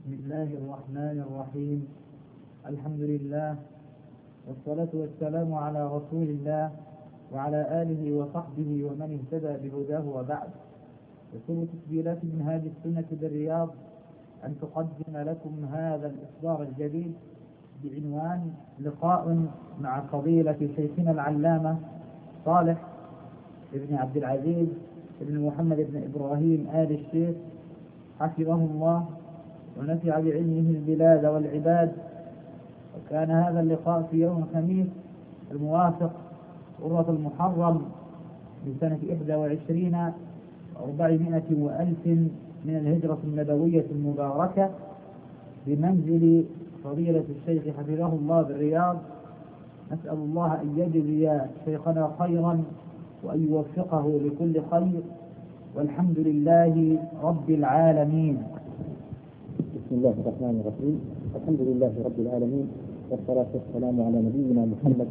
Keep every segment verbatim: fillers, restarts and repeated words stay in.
بسم الله الرحمن الرحيم. الحمد لله والصلاة والسلام على رسول الله وعلى آله وصحبه ومن اهتدى بهداه وبعد. يسر تسجيلات منهاج السنة بالرياض أن تقدم لكم هذا الإصدار الجديد بعنوان لقاء مع فضيلة شيخنا العلامة صالح بن عبد العزيز بن محمد بن إبراهيم آل الشيخ حفظه الله ونفع بعلمه البلاد والعباد. وكان هذا اللقاء في يوم الخميس الموافق غرة المحرم من سنة إحدى وعشرين وأربعمائة وألف من الهجرة النبوية المباركة بمنزل فضيلة الشيخ حفظه الله بالرياض. نسأل الله أن يجزي شيخنا خيرا وأن يوفقه لكل خير، والحمد لله رب العالمين. بسم الله الرحمن الرحيم. الحمد لله رب العالمين، والصلاة والسلام على نبينا محمد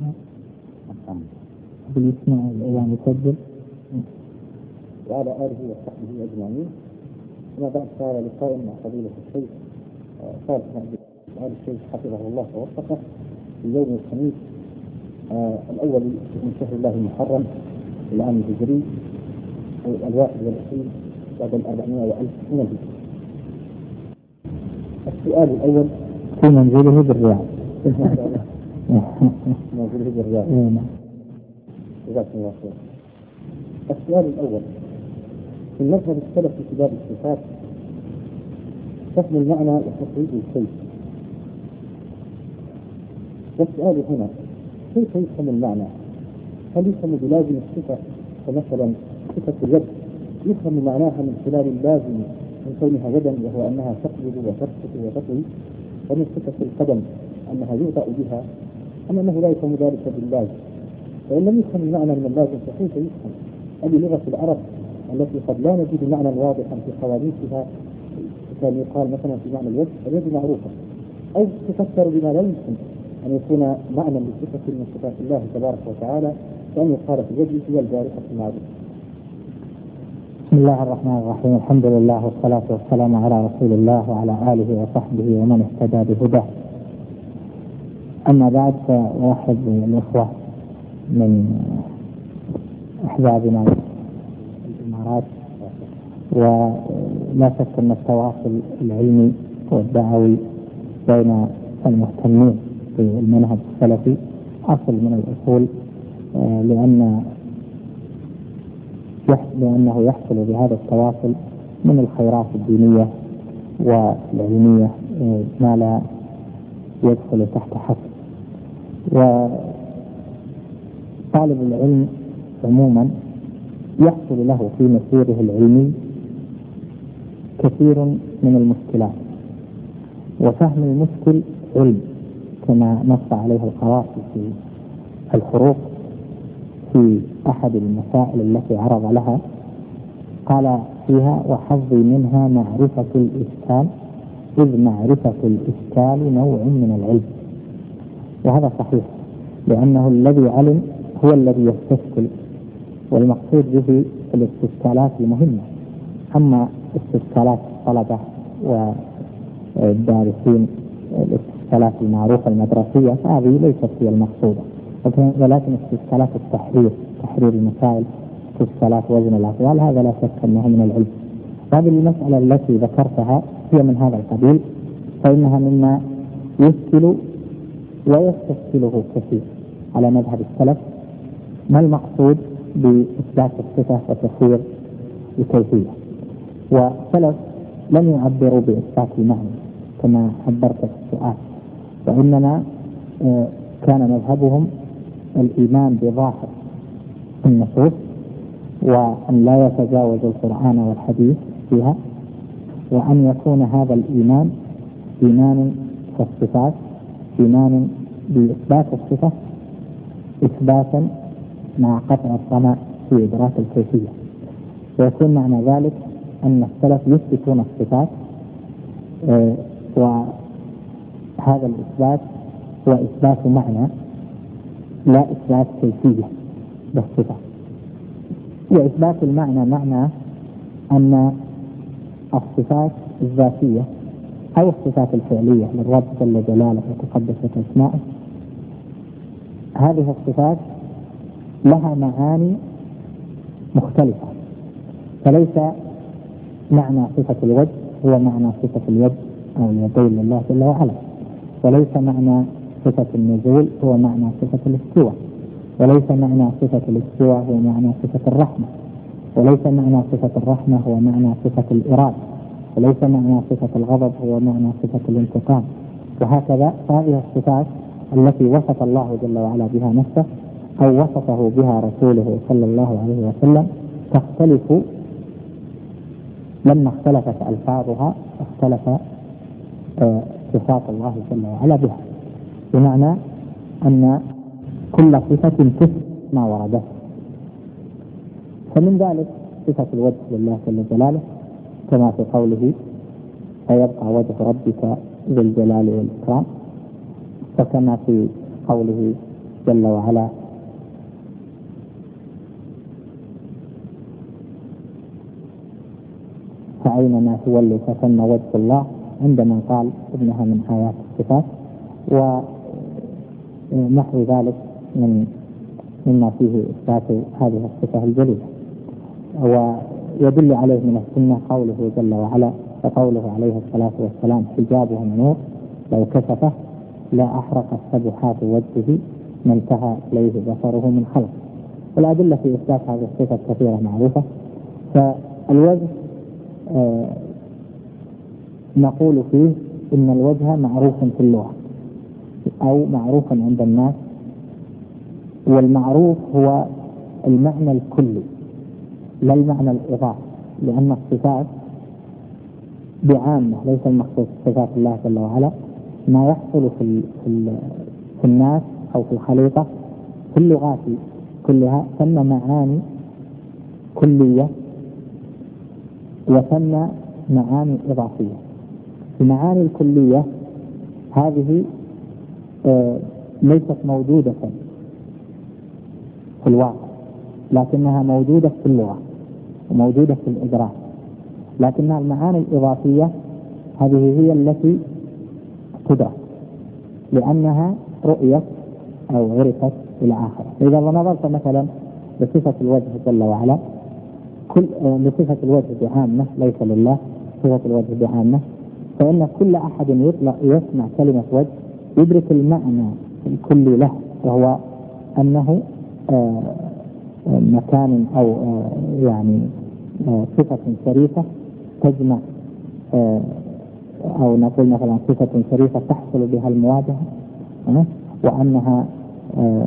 بالاسماء الأيام يسجل وعلى آله وصحبه أجمعين. أما بعد، صار لقاء مع فضيلة الشيخ صالح بن آل الشيخ حفظه الله ووفقه في يوم الخميس آه الأول من شهر الله المحرم العام الهجري الواحد والعشرين بعد الأربعمائة وألف من الهجرة. السؤال الأول في منزله بالرياض. منزله بالرياض. جزاكم الله خير. السؤال الأول: في المذهب السلف في كتاب الصفات فهم المعنى وتخريج الشيء. والسؤال هنا: كيف يفهم المعنى؟ هل يفهم بلازم الصفة؟ فمثلا صفة اليد يفهم معناها من خلال اللازم من كونها يدا وهو أنها تقبض وتبسط وتطوي، ومن صفة القدم أنها يوضع بها، أم أنه لا يفهم ذلك باللازم؟ فإن لم يفهم المعنى من اللازم فكيف يفهم؟ هذه لغة العرب التي قد لا نجد معنى واضحا في قوانينها، كان يقال مثلا في معنى اليد اليد معروفة، أو تفسر بما لا يمكن أن يكون معنى لصفة من صفات الله تبارك وتعالى، كأن يقال في اليد هي الجارحة المعروفة. بسم الله الرحمن الرحيم. الحمد لله والصلاة والسلام على رسول الله وعلى آله وصحبه ومن اهتدى بهداه. أما بعد، فأرحب بالإخوة من أحبابنا الإمارات، ولا شك أن التواصل العلمي والدعوي بين المهتمين بالمنهج السلفي أصل من الأصول، لأن لأنه يحصل بهذا التواصل من الخيرات الدينية والعلمية ما لا يدخل تحت حصر. وطالب العلم عموما يحصل له في مسيره العلمي كثير من المشكلات، وفهم المشكل علم كما نص عليه القرافي في الحروق في أحد المسائل التي عرض لها، قال فيها: وحظي منها معرفة الإشكال، إذ معرفة الإشكال نوع من العلم. وهذا صحيح، لأنه الذي علم هو الذي يستشكل، والمقصود به الاستشكالات المهمة. أما استشكالات الطلبة والدارسين الاستشكالات المعروفة المدرسية هذه ليست هي المقصودة، ولكن استشكالات التحرير تحرير المسائل، استشكالات وزن الأقوال، هذا لا شك أنه من العلم. هذه المسألة التي ذكرتها هي من هذا القبيل، فإنها مما يشكل ويستشكله كثير على مذهب السلف. ما المقصود بإثبات الصفة وتفسير الكيفية؟ والسلف لم يعبروا بإثبات المعنى كما عبرت في السؤال، وإنما كان مذهبهم الإيمان بظاهر النصوص، وأن لا يتجاوز القرآن والحديث فيها، وأن يكون هذا الإيمان إيمان في الصفات، إيمان بإثبات الصفة إثباتا مع قطع الطمع في إدراك الكيفية. ويكون معنى ذلك أن السلف يثبتون الصفات، آه وهذا الإثبات هو إثبات معنى لا إثبات كيفية بالصفة. وإثبات المعنى معنى أن الصفات الذاتية أو الصفات الفعلية للرب جل جلاله وتقدست أسماؤه، هذه الصفات لها معاني مختلفة. فليس معنى صفة الوجه هو معنى صفة اليد أو اليدين لله جل وعلا، وليس معنى صفة النزول هو معنى صفة الاستواء، وليس معنى صفة الاستواء هو معنى صفة الرحمة، وليس معنى صفة الرحمة هو معنى صفة الإرادة، وليس معنى صفة الغضب هو معنى صفة الانتقام، وهكذا. هذه الصفات التي وصف الله جل وعلا بها نفسه أو وصفه بها رسوله صلى الله عليه وسلم تختلف. لما اختلفت ألفاظها اختلف صفات الله جل وعلا بها، بمعنى أن كل صفة تثبت ما ورده. فمن ذلك صفة الوجه لله جل جلاله كما في قوله فيبقى وجه ربك ذو الجلال والإكرام، وكما في قوله جل وعلا فأينما تولوا فثم وجه الله، عندما قال إنها من آيات الصفات، ونحو ذلك من مما فيه إثبات هذه الصفة الجليلة. ويدل عليه من السنة قوله جل وعلا وقوله عليه الصلاة والسلام حجابه من نور لو كشفه لا أحرقت سبحات وجهه ما انتهى إليه بصره من خلق. والأدلة في إثبات هذه الصفة كثيرة معروفة. فالوجه آه نقول فيه إن الوجه معروف في اللغة أو معروف عند الناس، والمعروف هو المعنى الكلي لا المعنى الإضافي، لأن الصفات بعامة ليس المخصوص صفات الله جل وعلا ما يحصل في, في, في الناس أو في الخليقة في اللغات كلها ثم معاني كلية وثم معاني إضافية. المعاني الكلية هذه آه ليست موجودة في الواقع، لكنها موجودة في اللغة وموجودة في الإدراك. لكن المعاني الإضافية هذه هي التي تدرك لأنها رؤيت أو عرفت إلى آخره. إذا نظرت مثلا لصفة الوجه جل وعلا كل لصفة الوجه بعامة ليس لله صفة الوجه بعامة، فإن كل أحد يطلق يسمع كلمة وجه يدرك المعنى الكلي له، وهو أنه آه مكان أو آه يعني آه صفة شريفة تجمع آه أو نقول مثلا صفة شريفة تحصل بها المواجهة، آه وأنها آه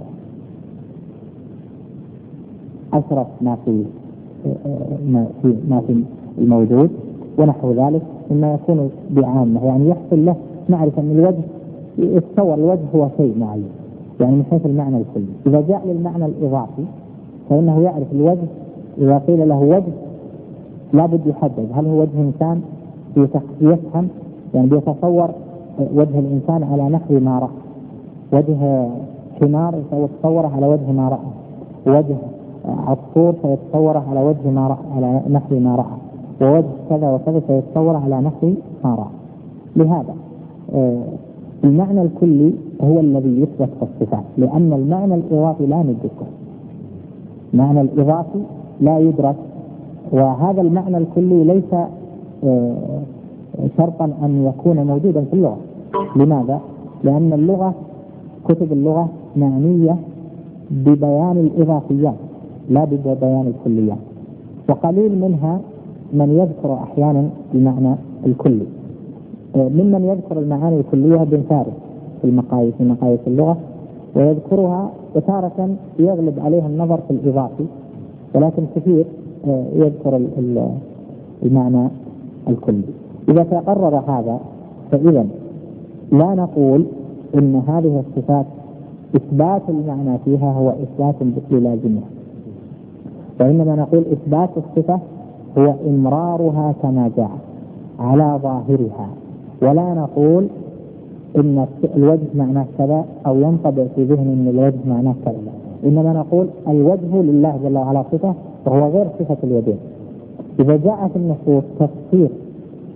أشرف ما في ما في ما في الموجود ونحو ذلك مما يكون بعامة، يعني يحصل له معرفة أن الوجه يتصور الوجه هو شيء معين يعني من حيث المعنى الكلي. إذا جاء للمعنى الإضافي فإنه يعرف الوجه. إذا قيل له وجه لا بد يحدد هل هو وجه إنسان يفهم، يعني بيتصور وجه الإنسان على نحو ما رأى، وجه حمار فيتصوره على وجه ما رأى، وجه عصفور فيتصوره على وجه ما رأى على نحو ما رأى، ووجه كذا وكذا فيتصوره على نحو ما رأى. لهذا آه المعنى الكلي هو الذي يثبت في الصفات، لأن المعنى الإضافي لا ندركه، معنى الإضافي لا يدرك، وهذا المعنى الكلي ليس آه شرطا أن يكون موجودا في اللغة. لماذا؟ لأن اللغة كتب اللغة معنية ببيان الإضافيات لا ببيان الكليات، وقليل منها من يذكر أحيانا المعنى الكلي. ممن يذكر المعاني الكلية بن فارس في المقاييس في مقاييس اللغة ويذكرها، وتارة يغلب عليها النظر في الإضافي، ولكن كثير يذكر المعنى الكلي. إذا تقرر هذا فإذا لا نقول إن هذه الصفات إثبات المعنى فيها هو إثبات بلازمها، وإنما نقول إثبات الصفة هو إمرارها كما جاء على ظاهرها، ولا نقول إن الوجه معناه كذا أو ينطبع في ذهن إن الوجه معناه كذا، إنما نقول الوجه لله جل وعلا صفة وهو غير صفة اليدين. إذا جاء في النصوص تفسير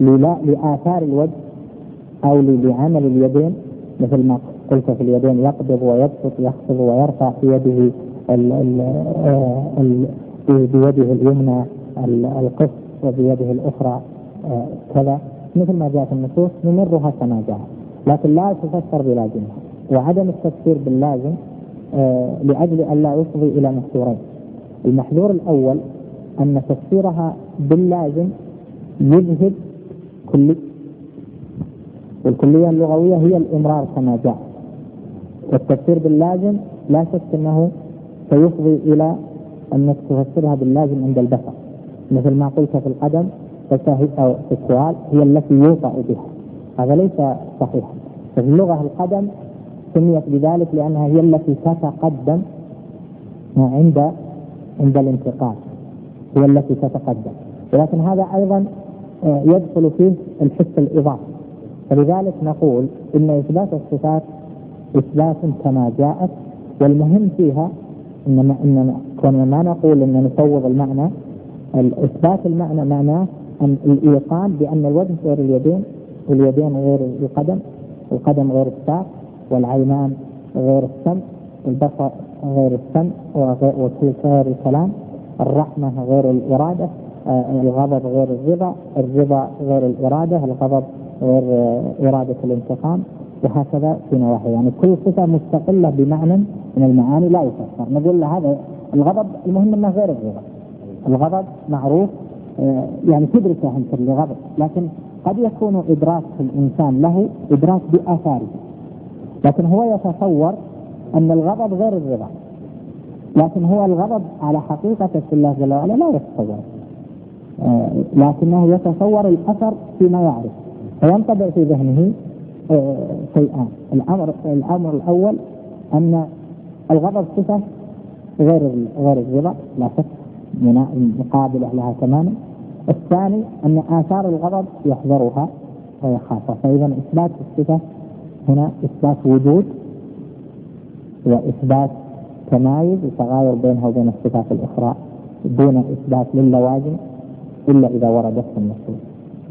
لآثار الوجه أو لعمل اليدين، مثل ما قلت في اليدين يقبض ويبسط، يخفض ويرفع في يده ال ال ال بيده اليمنى القف وبيده الأخرى كذا، مثل ما جاء في النصوص نمرها كما جاء، لكن لا تفسر بلازمها. وعدم التفسير باللازم لأجل أن لا يفضي إلى محذورين. المحذور الأول أن تفسيرها باللازم يذهب كلي، والكلية اللغوية هي الإمرار كما جاء، والتفسير باللازم لا شك أنه سيفضي إلى أنك تفسرها باللازم عند البشر، مثل ما قلت في القدم أو في السؤال هي التي يوطأ بها، هذا ليس صحيحا. في اللغة القدم سميت بذلك لأنها هي التي تتقدم عند عند الانتقال، هي التي تتقدم، ولكن هذا أيضا يدخل فيه الحس الإضافي. فلذلك نقول إن إثبات الصفات إثبات كما جاءت، والمهم فيها إنما إنما كنا ما نقول إن نفوض المعنى. الإثبات المعنى معناه أن الإيقان بأن الوجه غير اليدين، واليدين غير القدم، القدم غير الساق، والعينان غير السمع، البصر غير السمع وغير الكلام، الرحمة غير الإرادة، الغضب غير الرضا، الرضا غير الإرادة، الغضب غير إرادة الانتقام، وهكذا في نواحي. يعني كل صفة مستقلة بمعنى من المعاني لا يفسر. نقول هذا الغضب المهم أنه غير الرضا، الغضب معروف يعني تدركه أنت الغضب، لكن قد يكون إدراك الإنسان له إدراك بآثاره، لكن هو يتصور أن الغضب غير الرضا، لكن هو الغضب على حقيقة في الله جل وعلا لا يتصور، لكنه يتصور الأثر فيما يعرف، فينطبع في ذهنه شيئان. الأمر الأمر الأول أن الغضب صفة غير غير الرضا لا شك مقابلة لها تماما. الثاني أن آثار الغضب يحذرها ويخافها. فإذا إثبات الصفة هنا إثبات وجود وإثبات تمايز وتغاير بينها وبين الصفات الأخرى، دون إثبات للوازم إلا إذا وردت في النصوص.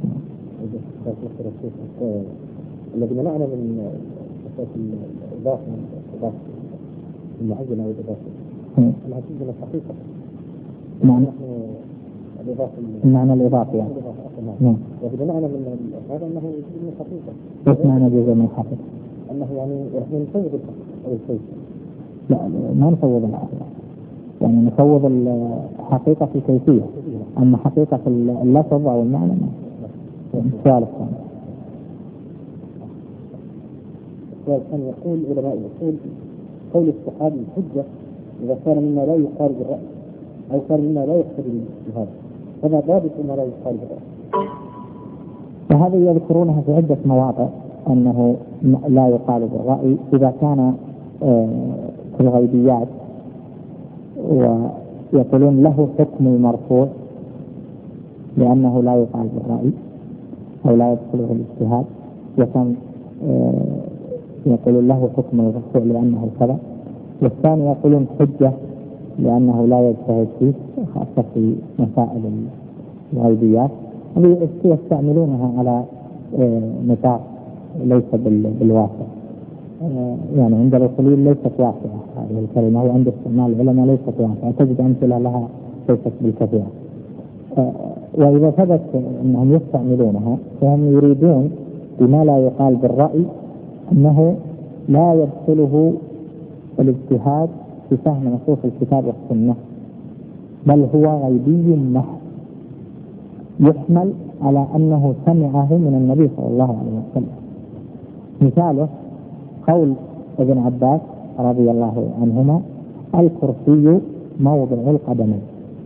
الذي منعنا من أساس الإضافة الإضافة المعينة أو الإضافة أنها تجد من الحقيقة. نعم. الإضافة المعنى الإضافي يعني. نعم. وإذا معنى من هذا أنه يجد من الحقيقة. إيش معنى جزء من الحقيقة؟ أنه يعني نحن نفوض الحقيقة أو الكيف. لا ما نفوض الحقيقة، يعني نفوض الحقيقة في كيفية، أما حقيقة اللفظ أو المعنى ما. السؤال الثاني. السؤال الثاني يقول علماء الأصول قول الصحابي الحجة إذا كان مما لا يقارب الرأي أو كان مما لا يقتضي الاجتهاد، فما ضابط مما لا يقارب الرأي؟ وهذا يذكرونها في عدة مواضع أنه لا يقارب الرأي إذا كان في الغيبيات، ويقولون له حكم المرفوع لأنه لا يقارب الرأي أو لا يدخله الاجتهاد، وكان يقولون له حكم المرفوع لأنه كذا. والثاني يقولون حجة لأنه لا يجتهد فيه خاصة في مسائل الغيبيات، يستعملونها على نطاق ليس بالواقع، يعني عند الأصوليين ليست واقعة هذه الكلمة، وعند استعمال العلماء ليست واقعة، تجد أمثلة لها ليست بالكثير. وإذا ثبت أنهم يستعملونها فهم يريدون بما لا يقال بالرأي أنه لا يدخله الاجتهاد في فهم نصوص الكتاب والسنة، بل هو غيبي محض يحمل على أنه سمعه من النبي صلى الله عليه وسلم. مثاله قول ابن عباس رضي الله عنهما: الكرسي موضع القدمين،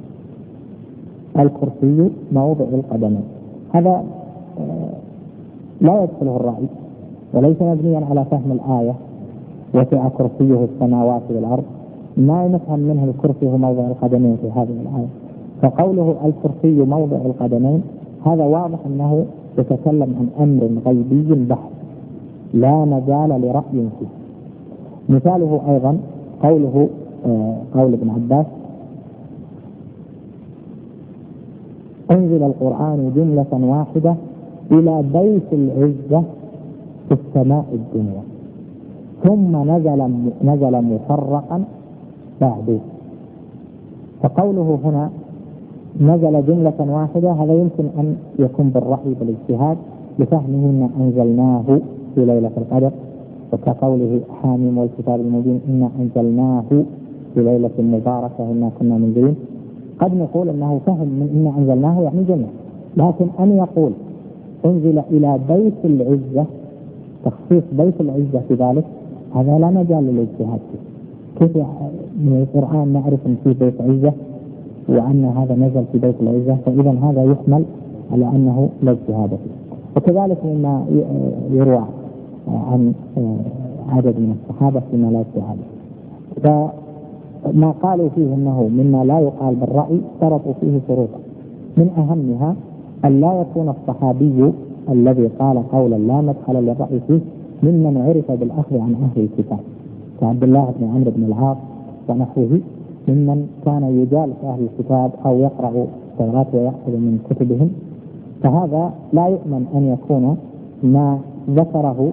الكرسي موضع القدمين. هذا لا يدخله الرأي وليس مبنيا على فهم الآية وسع كرسيه السماوات والأرض، ما نفهم منه الكرسي هو موضع القدمين في هذه الآية. فقوله الكرسي موضع القدمين هذا واضح أنه يتكلم عن أمر غيبي بحت لا مجال لرأي فيه. مثاله أيضا قوله آه قول ابن عباس: أنزل القرآن جملة واحدة إلى بيت العزة في السماء الدنيا، ثم نزل نزل مفرقا بعده. فقوله هنا نزل جملة واحدة هذا يمكن أن يكون بالرأي بالاجتهاد لفهمه إن أنزلناه في ليلة القدر، وكقوله حاميم والكتاب المبين إنا أنزلناه في ليلة مباركة إنا كنا منذرين. قد نقول أنه فهم من إنا أنزلناه يعني جمع، لكن أن يقول أنزل إلى بيت العزة، تخصيص بيت العزة في ذلك، هذا لا مجال للاجتهاد فيه. كيف من القرآن نعرف أن في بيت عزة وأن هذا نزل في بيت العزة؟ فإذا هذا يحمل على أنه لا اجتهاد فيه. وكذلك مما يروى عن عدد من الصحابة فيما لا اجتهاد فيه. فما قالوا فيه أنه مما لا يقال بالرأي شرطوا فيه شروطا، من أهمها أن لا يكون الصحابي الذي قال قولا لا مدخل للرأي فيه ممن عرف بالأخذ عن أهل الكتاب كعبد الله بن عمرو بن العاص ونحوه، ممن كان يجالس أهل الكتاب أو يقرأ التوراة ويأخذ من كتبهم. فهذا لا يؤمن أن يكون ما ذكره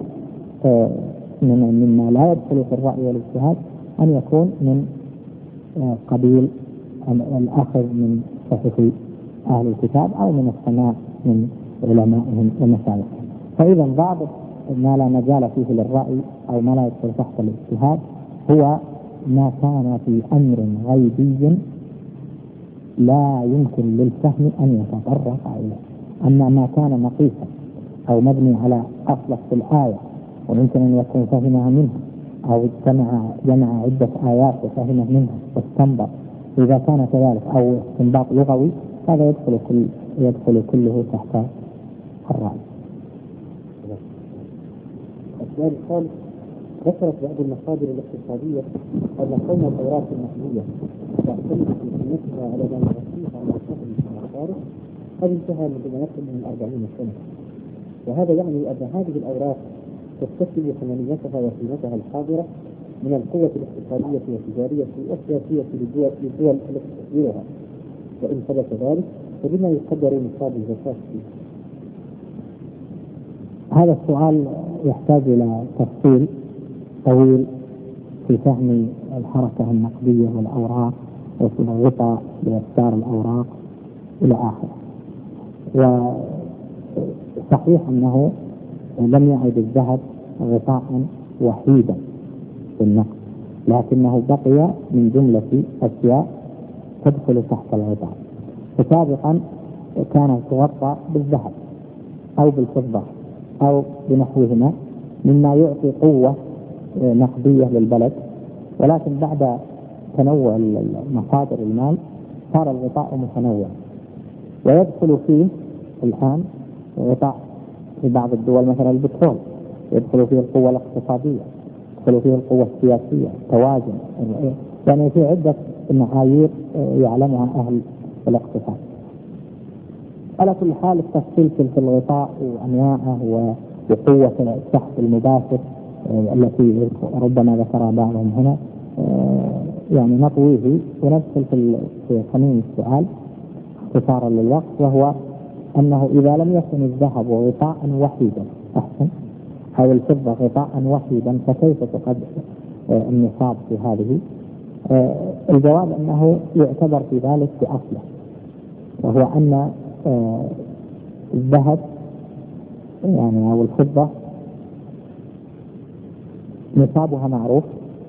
مما لا يدخل في الرأي والاجتهاد أن يكون من قبيل الأخذ من صحف أهل الكتاب أو من السماع من علمائهم ومشايخهم. فإذا ضابط ما لا مجال فيه للرأي أو ما لا يدخل تحت الاجتهاد هو ما كان في أمر غيبي لا يمكن للفهم أن يتطرق إليه. أما ما كان مقيسا أو مبني على أصل في الآية ويمكن أن يكون فهمها منها أو جمع جمع عدة آيات وفهمه منها واستنبط، إذا كان كذلك أو استنباط لغوي، هذا يدخل كل يدخل كله تحت الرأي. السؤال الثالث: ذكرت بعض المصادر الاقتصادية أن قوم التوراة النحوية تعتمد في سنتها على ما يغطيها على الفهم من المصارف قد انتهى منذ ما يقرب من أربعين سنة، وهذا يعني أن هذه الأوراق تكتسب ثمنيتها وقيمتها الحاضرة من القوة الاقتصادية والتجارية والسياسية للدول للدول التي تصدرها، وإن ثبت ذلك فبما يقدر نصاب الزكاة فيه؟ هذا السؤال يحتاج إلى تفصيل طويل في فهم الحركة النقدية والأوراق وفي الغطاء لإصدار الأوراق إلى آخره. وصحيح أنه لم يعد الذهب غطاء وحيدا في النقد، لكنه بقي من جملة أشياء تدخل تحت الغطاء. فسابقا كانت تغطى بالذهب أو بالفضة أو بنحوهما مما يعطي قوة نقدية للبلد، ولكن بعد تنوع مصادر المال صار الغطاء متنوع، ويدخل فيه الآن غطاء في بعض الدول مثلا البترول، يدخل فيه القوة الاقتصادية، يدخل فيه القوة السياسية، توازن، يعني في عدة معايير يعلمها أهل الاقتصاد. على كل حال التفصيل في الغطاء وأنواعه وقوة السحب المباشر التي ربما ذكرها بعضهم هنا يعني نطويه وندخل في صميم السؤال اختصارا للوقت، وهو أنه إذا لم يكن الذهب غطاء وحيدا أحسن أو الفضة غطاء وحيدا فكيف تقدر النصاب في هذه؟ الجواب أنه يعتبر في ذلك بأصله، وهو أن الذهب يعني أو الفضة نصابها معروف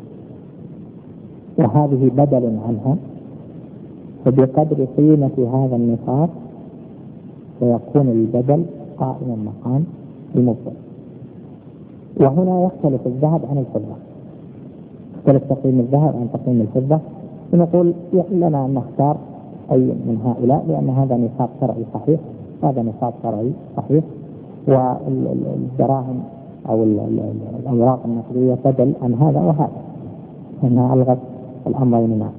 وهذه بدل عنها، فبقدر قيمة هذا النصاب سيكون البدل قائما مقام المبدل. وهنا يختلف الذهب عن الفضة، يختلف تقييم الذهب عن تقييم الفضة، ونقول لنا أن نختار أي من هؤلاء لأن هذا نصاب شرعي صحيح، هذا نصاب شرعي صحيح، والدراهم أو الأوراق النقدية بدل عن هذا وهذا، أنها ألغت الأمرين معا.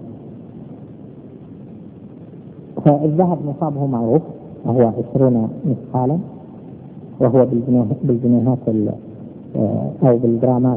فالذهب نصابه معروف وهو عشرون مثقالا، وهو بالجنيهات أو بالجرامات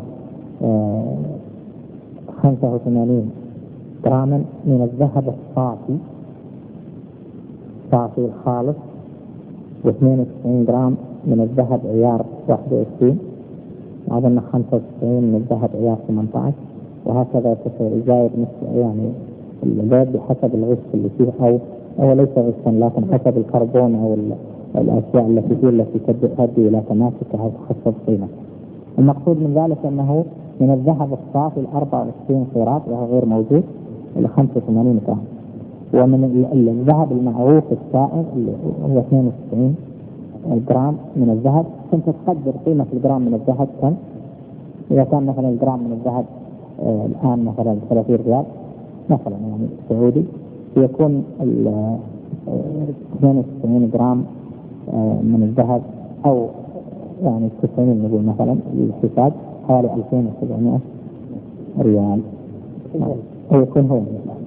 خمسة وثمانين جراما من الذهب الصافي صافي الخالص، واثنين وتسعين جرام من الذهب عيار واحد وعشرين، أظن خمسة وتسعين من الذهب عيار ثمانية عشر، وهكذا زايد نصف يعني الزايد بحسب الغش اللي فيه، أو أو ليس غشا لكن حسب الكربون أو الأشياء التي فيه التي تؤدي إلى تماسكها أو تخفض قيمته. المقصود من ذلك أنه من الذهب الصافي ال أربعة وعشرين قيراط وهو غير موجود إلى خمسة وثمانين جرام، ومن الذهب المعروف السائغ اللي هو اثنين وتسعين جرام من الذهب. كنت تقدر قيمة الجرام من الذهب كم؟ إذا كان مثلا الجرام من الذهب آه الآن مثلا ثلاثين ريال مثلا يعني سعودي، يكون اثنين وتسعين جرام آه من الذهب أو يعني تسعين نقول مثلا الحساب حوالي ألفين وسبعمائة ريال أو يكون هو.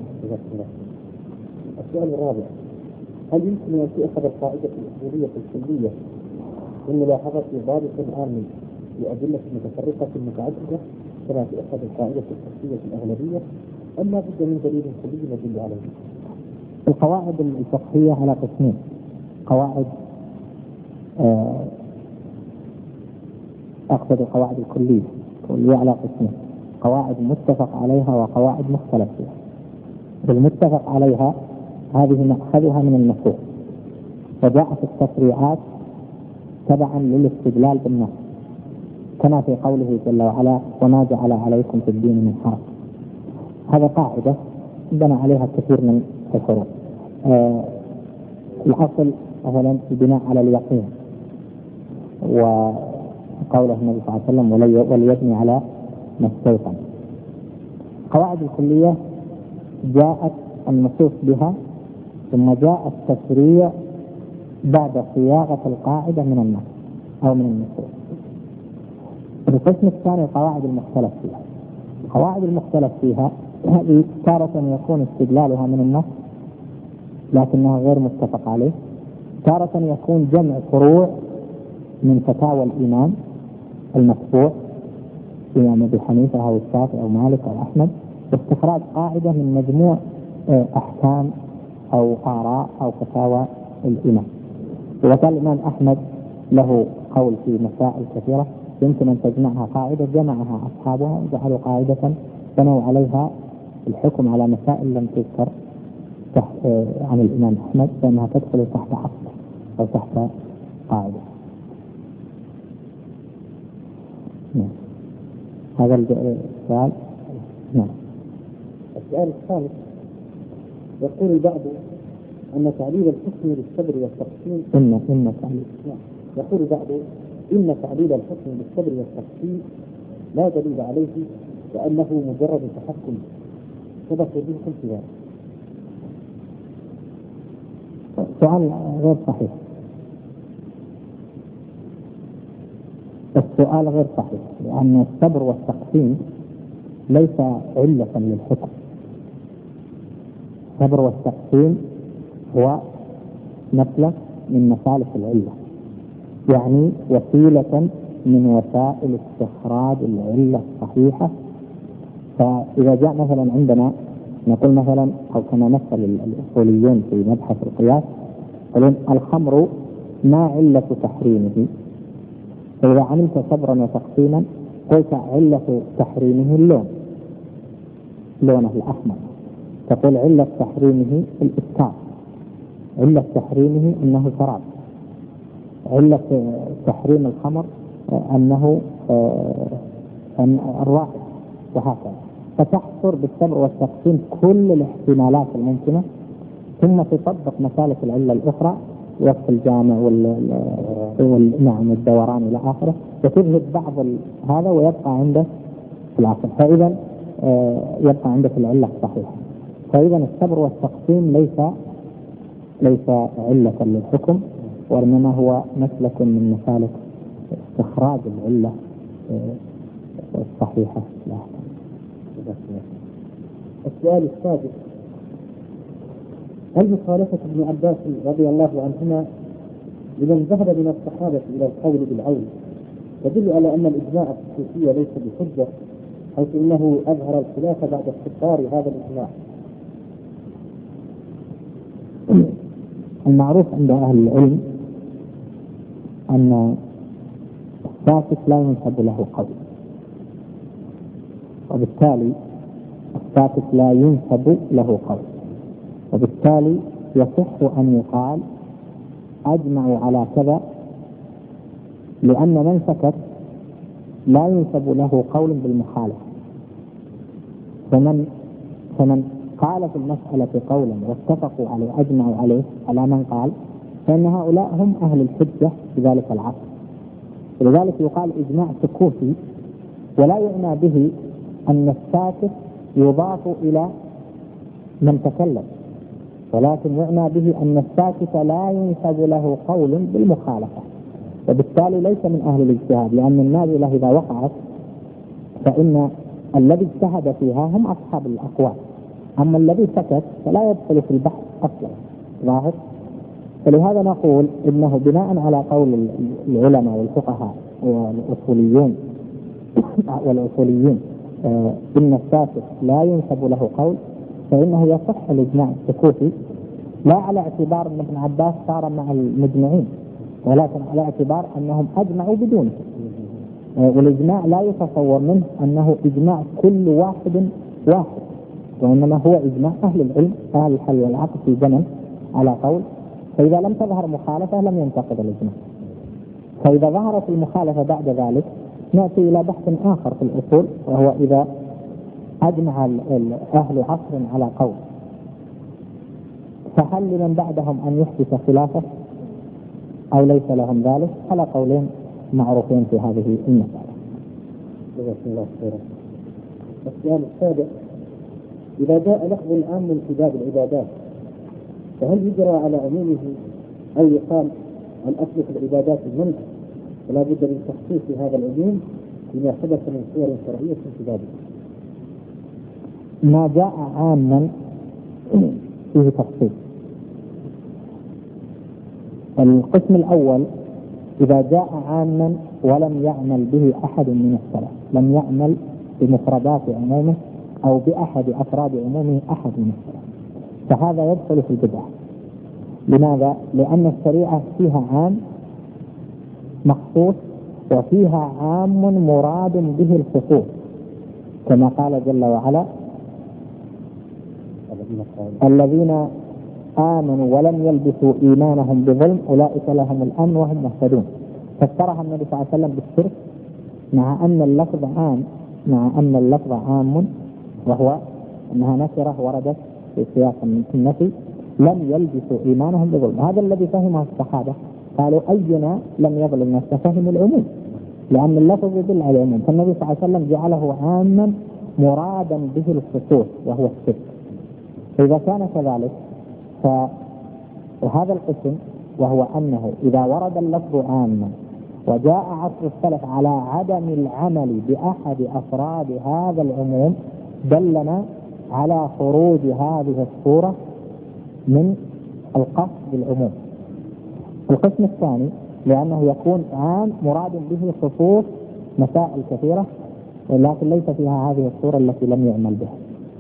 السؤال الرابع: هل يمكن أن تؤخذ القاعدة الأصولية الكلية من ملاحظة ضابط عام لأدلة متفرقة متعددة كما تؤخذ القاعدة الفقهية الأغلبية، أم لا بد من دليل كلي يدل عليه؟ القواعد الفقهية على قسمين: قواعد آه أقصد القواعد الكلية كلية على قسمين: قواعد متفق عليها وقواعد مختلف فيها. المتفق عليها هذه مأخذها من النصوص، وجاءت التشريعات تبعا للاستدلال بالنص، كما في قوله جل وعلا: وما جعل عليكم في الدين من حرج. هذا قاعدة بنى عليها كثير من الفروع. آه الأصل مثلا البناء على اليقين، وقوله النبي صلى الله عليه وسلم: وليبني على ما استيقن. قواعد الكلية جاءت النصوص بها، ثم جاء التشريع بعد صياغة القاعدة من النص أو من النصوص. القسم الثاني القواعد المختلف فيها. القواعد المختلف فيها هذه تارة يكون استدلالها من النص لكنها غير متفق عليه، تارة يكون جمع فروع من فتاوى الإمام المتبوع الإمام أبي حنيفة أو الشافعي أو مالك أو أحمد، واستخراج قاعدة من مجموع أحكام أو آراء أو فتاوى الإمام. إذا كان الإمام أحمد له قول في مسائل كثيرة يمكن أن تجمعها قاعدة جمعها أصحابها وجعلوا قاعدة بنوا عليها الحكم على مسائل لم تذكر عن الإمام أحمد، فإنها تدخل تحت أصل أو تحت قاعدة. نعم. هذا السؤال. نعم. السؤال الثالث: يقول البعض أن تعليل الحكم بالصبر والتقسيم إن إن تعليل يقول البعض إن تعليل الحكم بالصبر والتقسيم لا دليل عليه وأنه مجرد تحكم، سبق وجهكم في ذلك. سؤال غير صحيح. السؤال غير صحيح، لأن الصبر والتقسيم ليس علة للحكم. الصبر والتقسيم هو مسلك من مسالك العلة، يعني وسيلة من وسائل استخراج العلة الصحيحة. فإذا جاء مثلا عندنا نقول مثلا أو كما مثل الأصوليون في مبحث القياس يقولون الخمر ما علة تحريمه، فإذا عملت صبرا وتقسيما قلت علة تحريمه اللون، لونه الأحمر، تقول علة تحريمه الإسكار، علة تحريمه أنه شراب، علة تحريم الخمر أنه أن الرائحة، وهكذا. فتحصر بالصبر والتقسيم كل الاحتمالات الممكنة، ثم تطبق مسالك العلة الأخرى وقت الجامع والنعم الدوران إلى آخره، وتذهب بعض هذا ويبقى عندك في الآخر. فإذا يبقى عندك العلة الصحيحة. فإذا الصبر والتقسيم ليس ليس علة للحكم، وإنما هو مسلك من مسالك استخراج العلة الصحيحة للأحكام. السؤال السادس: هل مخالفة ابن عباس رضي الله عنهما لمن ذهب من الصحابة إلى القول بالعين تدل على أن الإجماع الخصوصي ليس بحجة، حيث إنه أظهر الخلاف بعد استقرار هذا الإجماع؟ المعروف عند أهل العلم أن الساكت لا ينسب له قول، وبالتالي الساكت لا ينسب له قول، وبالتالي يصح أن يقال أجمعوا على كذا، لأن من سكت لا ينسب له قول بالمخالفة. فمن فمن قال في المسألة قولا واتفقوا عليه أجمعوا عليه على من قال، فإن هؤلاء هم أهل الحجة في ذلك العصر. ولذلك يقال إجماع سكوتي، ولا يعنى به أن الساكت يضاف إلى من تكلم، ولكن يعنى به أن الساكت لا ينسب له قول بالمخالفة، وبالتالي ليس من أهل الاجتهاد، لأن النازلة إذا وقعت فإن الذي اجتهد فيها هم أصحاب الأقوال، أما الذي سكت فلا يدخل في البحث أصلا ظاهر. فلهذا نقول إنه بناء على قول العلماء والفقهاء والأصوليون والأصوليين آه إن الساكت لا ينسب له قول، فإنه يصح الإجماع السكوتي، لا على اعتبار أن ابن عباس صار مع المجمعين، ولكن على اعتبار أنهم أجمعوا بدونه. آه والإجماع لا يتصور منه أنه إجماع كل واحد واحد، وإنما هو إجماع أهل العلم أهل الحل والعقد في زمن على قول. فإذا لم تظهر مخالفة لم ينتقد الإجماع، فإذا ظهرت المخالفة بعد ذلك نأتي إلى بحث آخر في الأصول، وهو إذا أجمع أهل عصر على قول، فهل لمن بعدهم أن يحدث خلافه أو ليس لهم ذلك؟ على قولين معروفين في هذه المسألة. جزاك الله خيرا. السؤال السابع: إذا جاء لفظ عام في باب العبادات فهل يجرى على عمومه أو يقال الأصل في العبادات المنع ولا بد من تخصيص هذا العموم بما حدث من صور شرعية في بابه؟ ما جاء عاما فيه تخصيص. القسم الأول: إذا جاء عاما ولم يعمل به أحد من السلف، لم يعمل بمفردات عمومه أو بأحد أفراد عمومه أحد من السلف، فهذا يدخل في البدعة. لماذا؟ لأن الشريعة فيها عام مخصوص وفيها عام مراد به الخصوص، كما قال جل وعلا: الذين آمنوا ولم يلبسوا إيمانهم بظلم أولئك لهم الأمن وهم مهتدون. فسرها النبي صلى الله عليه وسلم بالشرك، مع أن اللفظ عام مع أن اللفظ عام وهو أنها نكرة وردت في سياق النفي، لم يلبسوا إيمانهم بظلم. هذا الذي فهمه الصحابة، قالوا أينا لم يظلم نفسه، فهموا العموم، لأن اللفظ يدل على العموم، فالنبي صلى الله عليه وسلم جعله عاما مرادا به الخصوص وهو الشرك. فإذا كان كذلك ف... وهذا القسم وهو أنه إذا ورد اللفظ عاما وجاء عصر السلف على عدم العمل بأحد أفراد هذا العموم، دلنا على خروج هذه الصورة من القصد بالعموم. القسم الثاني: لأنه يكون عام مراد به خصوص مسائل كثيرة ولكن ليس فيها هذه الصورة التي لم يعمل بها.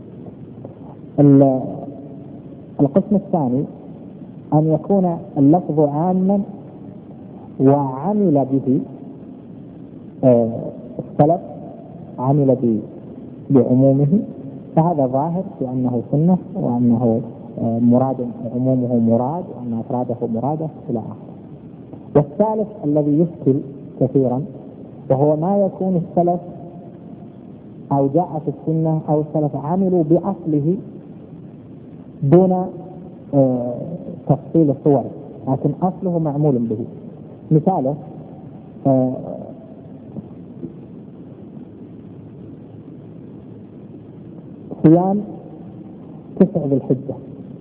القسم الثاني: أن يكون اللفظ عاما وعمل به السلف، عمل بعمومه، فهذا ظاهر بأنه سنة وأنه مراد عمومه مراد وأن أفراده مراده إلى آخره. والثالث الذي يشكل كثيرا وهو ما يكون السلف أو جاء في السنة أو السلف عملوا بأصله دون آه تفصيل الصور، لكن أصله معمول به. مثاله آه صيام تسع ذي الحجة،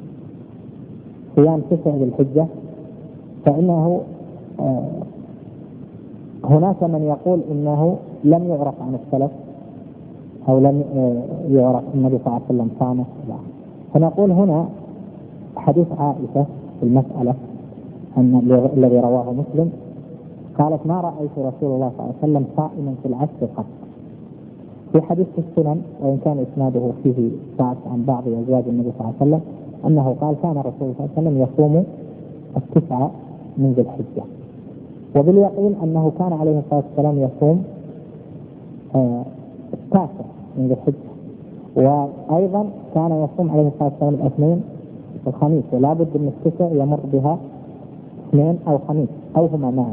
صيام تسع ذي الحجة، فإنه آه هناك من يقول إنه لم يعرف عن السلف أو لم آه يعرف النبي صلى الله عليه وسلم صامه، فنقول هنا حديث عائشة في المسألة أن الذي رواه مسلم قالت: ما رأيت رسول الله صلى الله عليه وسلم صائما في العشر قط. في حديث السنن وإن كان إسناده فيه بعض عن بعض أزواج النبي صلى الله عليه وسلم أنه قال: كان رسول الله صلى الله عليه وسلم يصوم التسعة من ذي الحجة. وباليقين أنه كان عليه الصلاة والسلام يصوم التاسع من ذي الحجة، وأيضا كان يصوم عليه الصلاة والسلام الاثنين والخميس، ولا بد من التسع يمر بها اثنين أو خميس أو هما معا.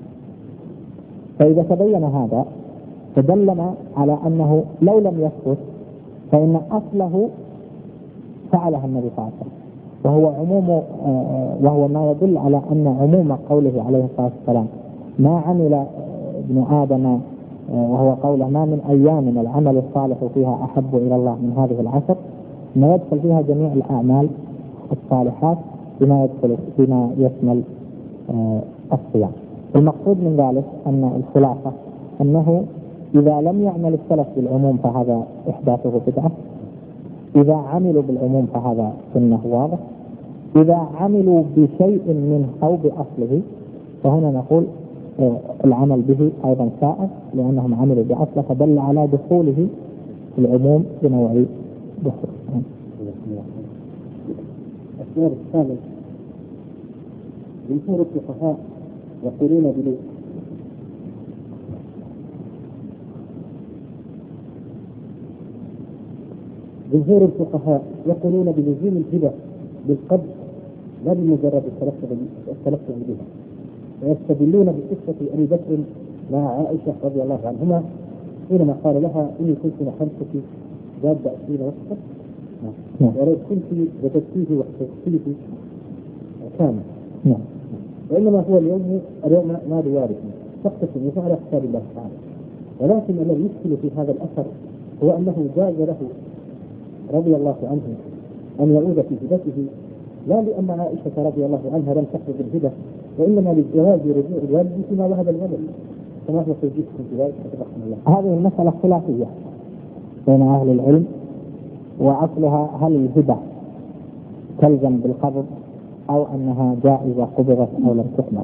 فإذا تبين هذا فدلنا على أنه لو لم يثبت فإن أصله فعلها النبي صلى الله عليه وسلم، وهو عموم وهو ما يدل على أن عموم قوله عليه الصلاة والسلام ما عمل ابن آدم، وهو قوله ما من أيام العمل الصالح فيها أحب إلى الله من هذه العشر، ما يدخل فيها جميع الأعمال الصالحات بما يدخل فيما يشمل الصيام. المقصود من ذلك أن الخلاصة أنه إذا لم يعمل السلف بالعموم فهذا إحداثه بدعة، إذا عملوا بالعموم فهذا سنة واضح، إذا عملوا بشيء منه أو بأصله فهنا نقول العمل به أيضا سائغ لأنهم عملوا بأصله، فدل على دخوله في العموم بنوع دخول. السؤال الثاني: جمهور الفقهاء يقولون بلو جمهور الفقهاء يقولون بلزوم الهبة بالقبض لا بمجرد التلفظ بها، ويستدلون بقصة أبي بكر مع عائشة رضي الله عنهما حينما قال لها إني كنت نحمتك ذات بأسين وقفت ولو كنت وجدتيه واحتجتيه كامل، وإنما هو اليوم اليوم ما بوارث تقتسم على حساب الله تعالى. ولكن الذي يشكل في هذا الأثر هو أنه جاز له رضي الله عنه أن يعود في هبته، لا لأن عائشة رضي الله عنها لم تحفظ الهبة، وإنما للجواز رجوع الوالد فيما وهب الولد. كما هو توجيهكم في ذلك؟ هذه المسألة خلافية بين أهل العلم، وأصلها هل الهبة تلزم بالقبض أو أنها جائزة قبضت أو لم تقبض،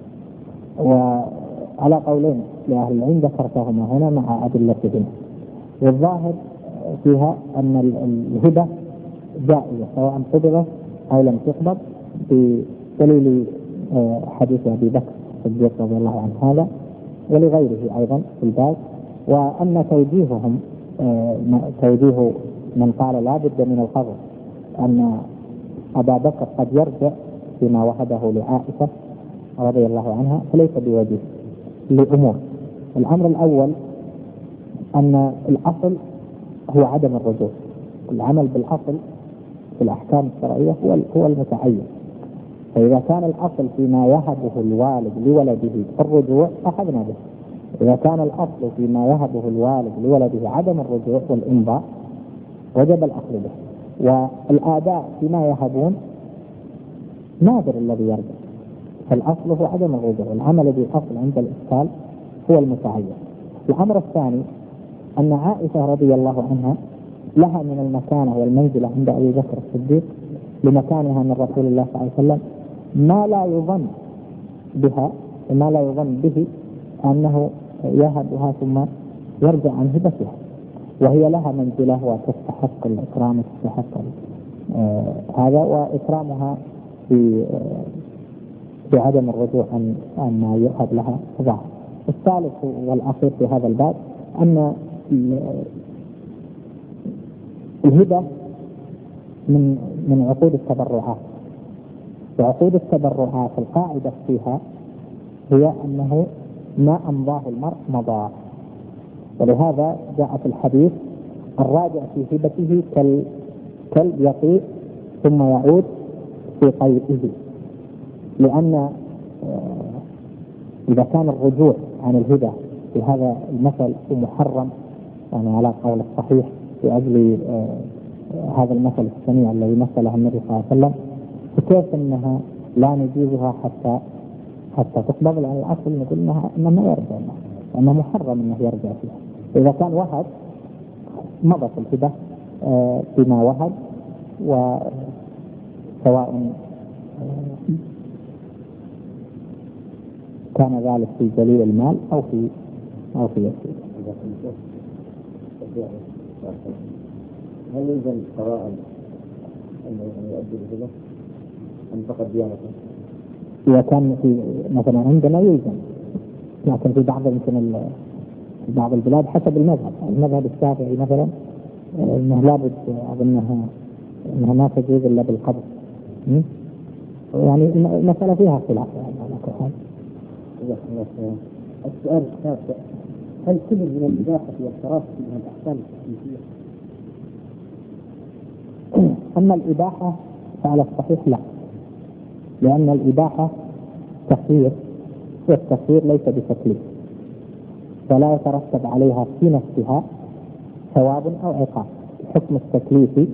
وعلى قولين لأهل العلم ذكرتهما هنا مع أدلتهما. والظاهر فيها أن الهبة جائزة سواء قبضت أو لم تقبض بدليل حديث أبي بكر الصديق رضي الله عنه هذا ولغيره أيضا في الباب، وأن توجيههم توجيه من قال لا بد من القبض أن أبا بكر قد يرجع فيما وهبه لعائشة رضي الله عنها فليس بوجيه لأمور. الأمر الأول أن الأصل هو عدم الرجوع، العمل بالأصل في الأحكام الشرعية هو هو المتعين، فإذا كان الأصل فيما يهبه الوالد لولده الرجوع أخذنا به، إذا كان الأصل فيما يهبه الوالد لولده عدم الرجوع والإمضاء وجب الأخذ به. والآباء فيما يهبون نادر الذي يرجع، فالأصل هو عدم الرجوع، والعمل بالأصل عند الإشكال هو المتعين. الأمر الثاني أن عائشة رضي الله عنها لها من المكانة والمنزلة عند أبي بكر الصديق لمكانها من رسول الله صلى الله عليه وسلم ما لا يظن بها وما لا يظن به أنه يهبها ثم يرجع عن هبتها، وهي لها منزلة وتستحق الإكرام وتستحق آه هذا، وإكرامها في آه بعدم الرجوع عن عن ما يؤهب لها ظاهر. الثالث والأخير في هذا الباب أن الهبة من من عقود التبرعات، وعقود التبرعات القاعدة فيها هي أنه ما أمضاه المرء مضى، ولهذا جاء في الحديث الراجع في هبته كالكلب يقيء ثم يعود في قيئه، لأن إذا كان الرجوع عن الهبة في هذا المثل محرم يعني على قول الصحيح في أجل هذا المثل السميع الذي مثله النبي صلى الله عليه وسلم، فكيف أنها لا نجيزها حتى حتى تقبض؟ لأن الأصل نقول أنها ما يرجع لها، أنه محرم أنه يرجع فيها. إذا كان وهب مضت الهبة فيما وهب، وسواء كان ذلك في جليل المال أو في أو في يسير. هل يلزم قراءة أن يؤدي الهبة أم فقط ديانته؟ إذا كان في مثلا عندنا يلزم، لكن في بعض يمكن في بعض البلاد حسب المذهب، المذهب الشافعي مثلا انه لابد اظنها انها ما تجوز الا بالقبض، يعني المسألة فيها خلاف يعني على كل حال. السؤال التاسع: هل كل من الإباحة والكراهة من الأحكام التكليفية؟ أما الإباحة فعلى الصحيح لا، لأن الإباحة تخيير، والتخيير ليس بتكليف، فلا يترتب عليها في نفسها ثواب أو عقاب. الحكم التكليفي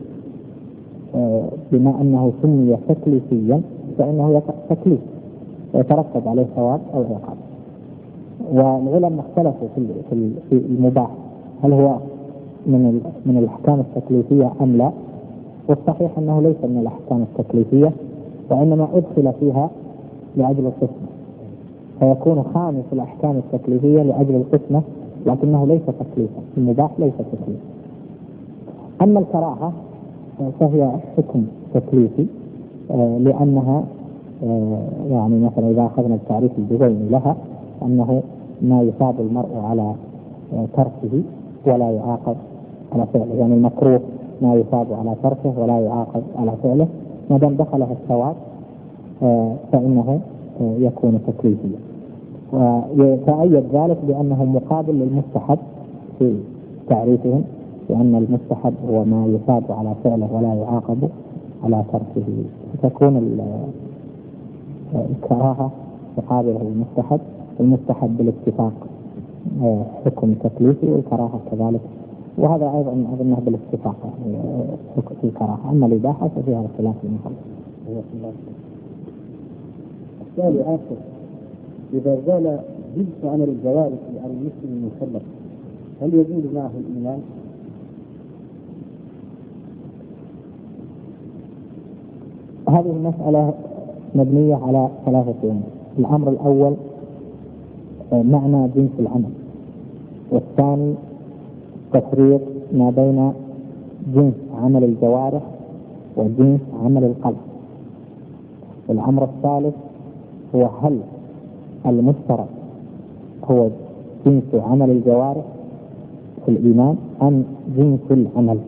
بما أنه سمي تكليفيا فإنه تكليف يترتب عليه ثواب أو عقاب. والعلماء اختلفوا في في المباح هل هو من من الأحكام التكليفية أم لا، والصحيح أنه ليس من الأحكام التكليفية، وإنما أدخل فيها لأجل القسمة، فيكون خامس الأحكام التكليفية لأجل القسمة، لكنه ليس تكليفا، المباح ليس تكليفا. أما الكراهة فهي حكم تكليفي، لأنها يعني مثلا إذا أخذنا التعريف الجزئي لها أنه ما يثاب المرء على تركه ولا يعاقب على فعله، يعني المكروه ما يثاب على تركه ولا يعاقب على فعله، ما دام دخله الثواب فإنه يكون تكليفيا. ويتأيد ذلك بأنه مقابل للمستحب في تعريفهم، لأن المستحب هو ما يثاب على فعله ولا يعاقب على تركه، فتكون الكراهة مقابله المستحب، المستحب بالاتفاق حكم تكليفي، والكراهة كذلك، وهذا أيضا أظنه بالاتفاق حكم الكراهة. أما الإباحة ففيها خلاف المحل. السؤال الآخر: إذا زال جنس عمل الجوارح عن المسلم المكلف هل يزول معه الإيمان؟ هذه المسألة مبنية على ثلاثة أمور. الأمر الأول معنى جنس العمل، والثاني تفريق ما بين جنس عمل الجوارح وجنس عمل القلب، والأمر الثالث هو هل المشترك هو جنس عمل الجوارح في الإيمان أم جنس العمل.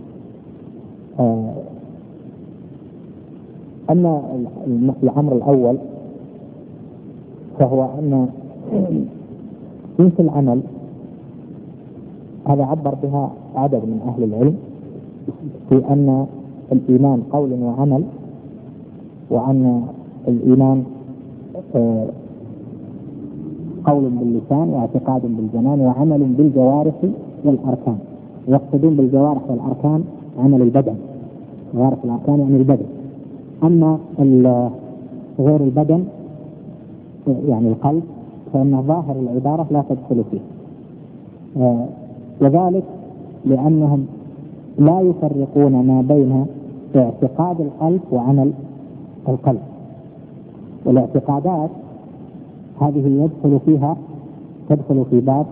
أما الأمر الأول فهو أن جنس العمل هذا عبر بها عدد من أهل العلم في أن الإيمان قول وعمل، وأن الإيمان قول باللسان واعتقاد بالجنان وعمل بالجوارح والأركان. يقصدون بالجوارح والأركان عمل البدن، جوارح الأركان يعني البدن. أما غير البدن يعني القلب فإن ظاهر العبارة لا تدخل فيه، وذلك لأنهم لا يفرقون ما بين اعتقاد القلب وعمل القلب. والاعتقادات هذه يدخل فيها تدخل في باب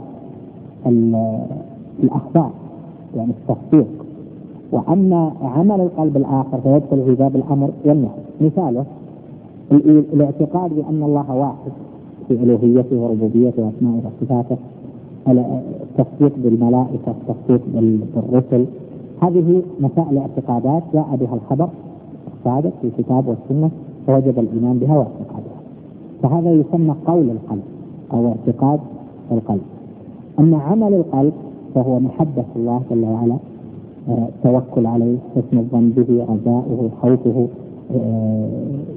الأخبار يعني التصديق، وأما عمل القلب الآخر فيدخل في باب الأمر والنهي. مثاله الاعتقاد بأن الله واحد في ألوهيته وربوبيته وأسمائه وصفاته، التصديق بالملائكة، التصديق بالرسل، هذه مسائل اعتقادات جاء بها الخبر الصادق في الكتاب والسنة فوجب الإيمان بها واعتقادها، فهذا يسمى قول القلب أو اعتقاد القلب. أما عمل القلب فهو محبة الله جل وعلا، آه، توكل عليه، حسن الظن به، رجاؤه، خوفه، آه،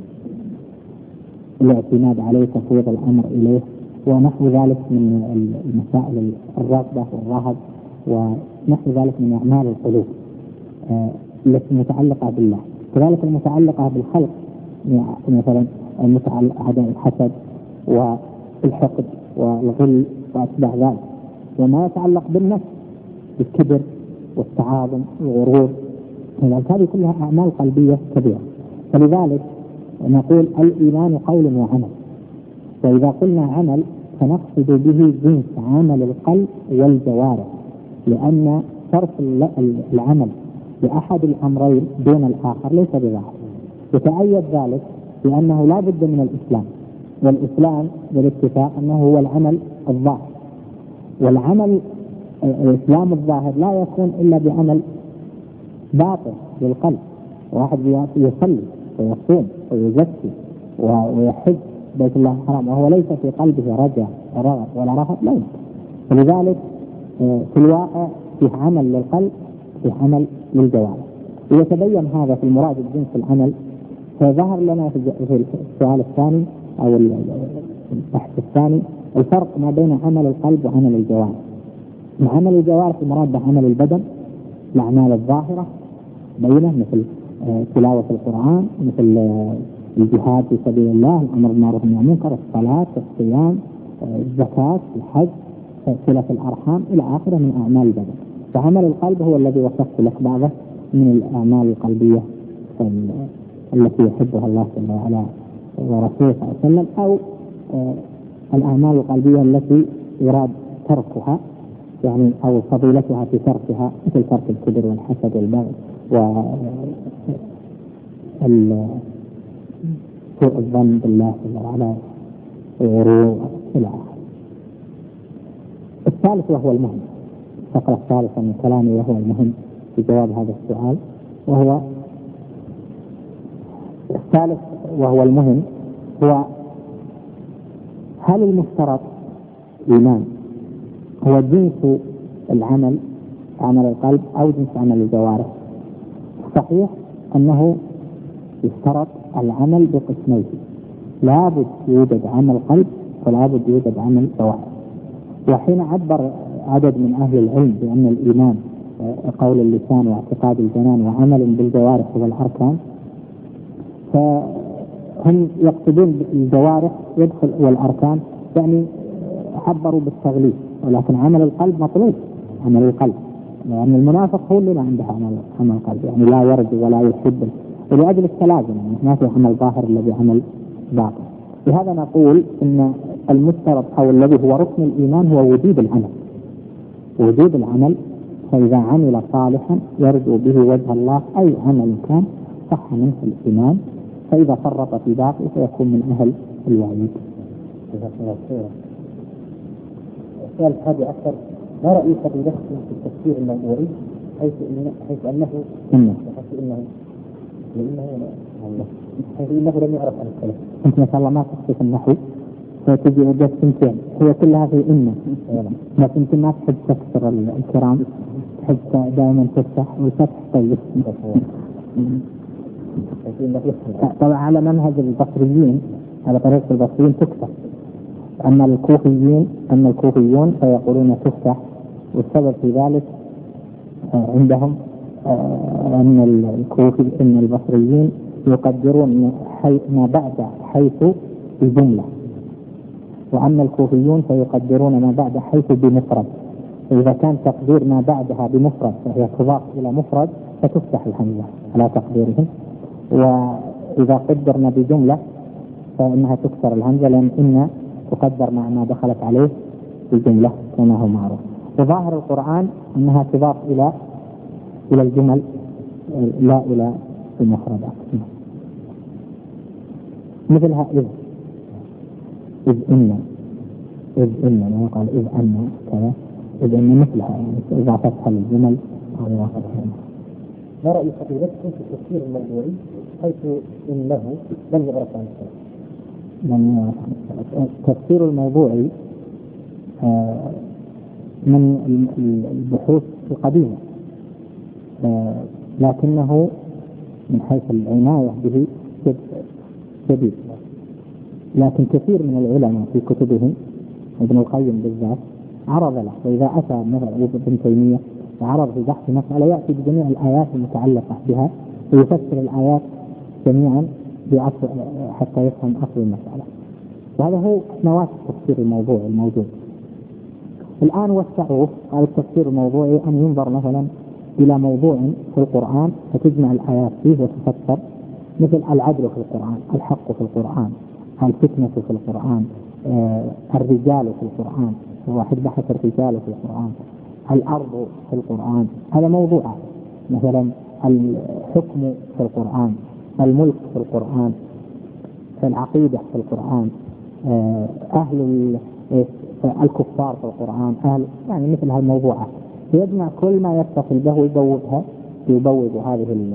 الاعتماد عليه، تفويض الأمر إليه، ونحو ذلك من المسائل الرغبة والرهب ونحو ذلك من أعمال القلوب آه، التي متعلقة بالله. كذلك المتعلقة بالخلق مثلا المتعلقة بالحسد والحقد والغل وأتباع ذلك، وما يتعلق بالنفس الكبر والتعاظم والغرور، هذه كلها أعمال قلبية كبيرة. فلذلك نقول الإيمان قول وعمل، وإذا قلنا عمل فنقصد به جنس عمل القلب والجوارح، لأن صرف العمل لأحد الأمرين دون الآخر ليس بظاهر. يتأيد ذلك لأنه لا بد من الإسلام، والإسلام بالاتفاق أنه هو العمل الظاهر، والعمل الإسلام الظاهر لا يكون إلا بعمل باطن بالقلب. واحد يصلي ويصوم ويزكي ويحج بيت الله الحرام وهو ليس في قلبه رجاء ورغب ولا رهب لا يمكن. فلذلك في الواقع في عمل للقلب في عمل للجوارح. ويتبين هذا في المراد الجنس العمل. فظهر لنا في السؤال الثاني أو البحث الثاني الفرق ما بين عمل القلب وعمل الجوارح. عمل الجوارح المراد بعمل البدن، الأعمال الظاهرة بينه مثل تلاوة القرآن، مثل الجهاد في سبيل الله، الأمر بالمعروف والنهي عن المنكر، الصلاة، الصيام، الزكاة، الحج، صلة الأرحام إلى آخره من أعمال البدن. فعمل القلب هو الذي وصفت لك بعضه من الأعمال القلبية التي يحبها الله جل وعلا ورسوله صلى الله عليه وسلم، أو الأعمال القلبية التي يراد تركها يعني أو فضيلتها في تركها، مثل ترك الكبر والحسد والبغي وسوء الظن بالله جل وعلا والغرور إلى آخره. الثالث وهو المهم، الفقرة الثالثة من كلامي وهو المهم في جواب هذا السؤال، وهو الثالث وهو المهم هو هل المفترض إيمان هو جنس العمل عمل القلب أو جنس عمل الجوارح؟ صحيح أنه يفترض العمل بقسمين، لابد يوجد عمل قلب ولابد يوجد عمل جوارح. وحين عبر عدد من أهل العلم بأن الإيمان قول اللسان واعتقاد الجنان وعمل بالجوارح والأركان، فهم يقصدون بالجوارح يدخل والأركان يعني عبروا بالتغليب، ولكن عمل القلب مطلوب. عمل القلب لأن يعني المنافق هو اللي عنده عمل عمل القلب، يعني لا يرجو ولا يحب، ولأجل التلازم يعني ما في عمل ظاهر الذي عمل باطن. لهذا نقول إن المفترض أو الذي هو ركن الإيمان هو وجود العمل، وجود العمل. فإذا عمل صالحا يرجو به وجه الله أي عمل كان صح منه الإيمان، فإذا فرط في باقي فيكون من أهل الوعيد. السؤال الحادي عشر: ما رأيك بنفس في التفسير الموضوعي حيث إن حيث أنه إنه حيث إنه لأنه حيث إنه لم يعرف عن الكلام. أنت ما شاء الله ما تخصص النحو فتجي وجدت سنتين هي كلها في إنه، بس أنت ما تحب تكسر الكرام، تحب دائما تفتح والفتح طيب. طبعا على منهج البصريين، على طريقة البصريين تكسر، أما الكوفيين أما الكوفيون فيقولون تفتح. والسبب في ذلك عندهم أن الكوفي أن البصريين يقدرون حيث ما بعد حيث الجملة، وأما الكوفيون فيقدرون ما بعد حيث بمفرد. إذا كان تقدير ما بعدها بمفرد فهي تضاف إلى مفرد فتفتح الهمزة على تقديرهم، وإذا قدرنا بجملة فإنها تكسر الهمزة، لأن إن تقدر مع ما دخلت عليه الجملة كما هو معروف. وظاهر القرآن أنها تضاف إلى إلى الجمل لا إلى المفردات، مثلها إذ إذ إن إذ إن ما يقال إذ أن كذا، إذ إن مثلها يعني إضافتها للجمل أو إضافتها. ما رأي فضيلتكم في التفسير الموضوعي حيث إنه لم يعرف عن الكلام؟ لم يعرف عن الكلام. التفسير الموضوعي من البحوث القديمة، لكنه من حيث العناية به جديد، لكن كثير من العلماء في كتبهم ابن القيم بالذات عرض له. وإذا أتى مثلا ابن تيمية وعرض في بحث مسألة يأتي بجميع الآيات المتعلقة بها ويفسر الآيات جميعا بأصل حتى يفهم أصل المسألة. وهذا هو نواة التفسير الموضوعي الموجود الآن. وسعوه قال التفسير الموضوعي أن ينظر مثلا إلى موضوع في القرآن فتجمع الآيات فيه وتفسر، مثل العدل في القرآن، الحق في القرآن، الفتنة في القرآن، آه الرجال في القرآن، واحد بحث الرجال في القرآن، الأرض في القرآن، هذا موضوع. مثلا الحكم في القرآن، الملك في القرآن، في العقيدة في القرآن، أهل الكفار في القرآن، أهل يعني مثل هالموضوعات، يجمع كل ما يتصل به ويبوبها يبوب هذه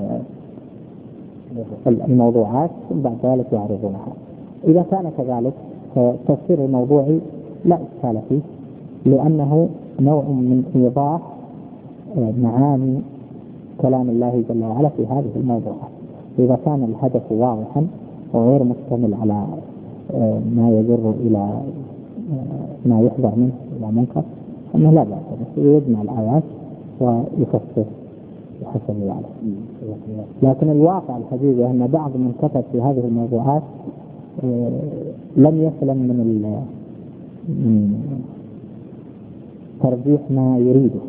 الموضوعات ثم بعد ذلك يعرضونها. إذا كان كذلك فالتفسير الموضوعي لا إشكال فيه، لأنه نوع من إيضاح معاني كلام الله جل وعلا في هذه الموضوعات. إذا كان الهدف واضحا وغير مشتمل على ما يجر إلى ما يحذر منه إلى منكر فإنه لا بأس، يجمع الآيات ويفسر بحسب ذلك. لكن الواقع الحقيقي أن بعض من كتب في هذه الموضوعات لم يسلم من من ترجيح ما يريده،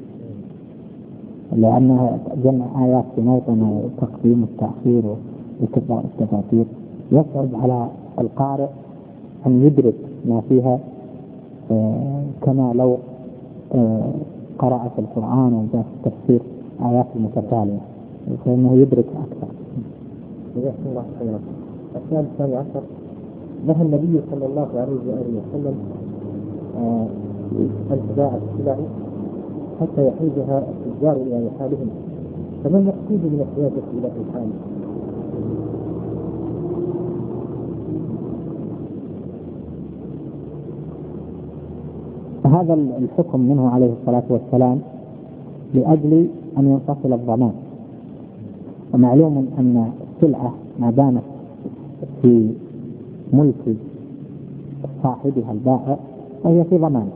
لأنه جمع آيات في موطن وتقديم التأخير وكبار التفاسير يصعب على القارئ أن يدرك ما فيها كما لو قرأ في القرآن وجاء في التفسير آيات المتتالية، فإنه يدرك أكثر. جزاكم الله خيرا. السؤال الثاني عشر: نهى النبي صلى الله عليه وآله وسلم أن تباع السلع حتى يحوزها التجار إلى رحالهم، فما المقصود من الحيازة إلى الرحال؟ هذا الحكم منه عليه الصلاة والسلام لأجل أن ينفصل الضمان. ومعلوم أن السلعة ما دامت في ملك صاحبها البائع فهي في ضمان،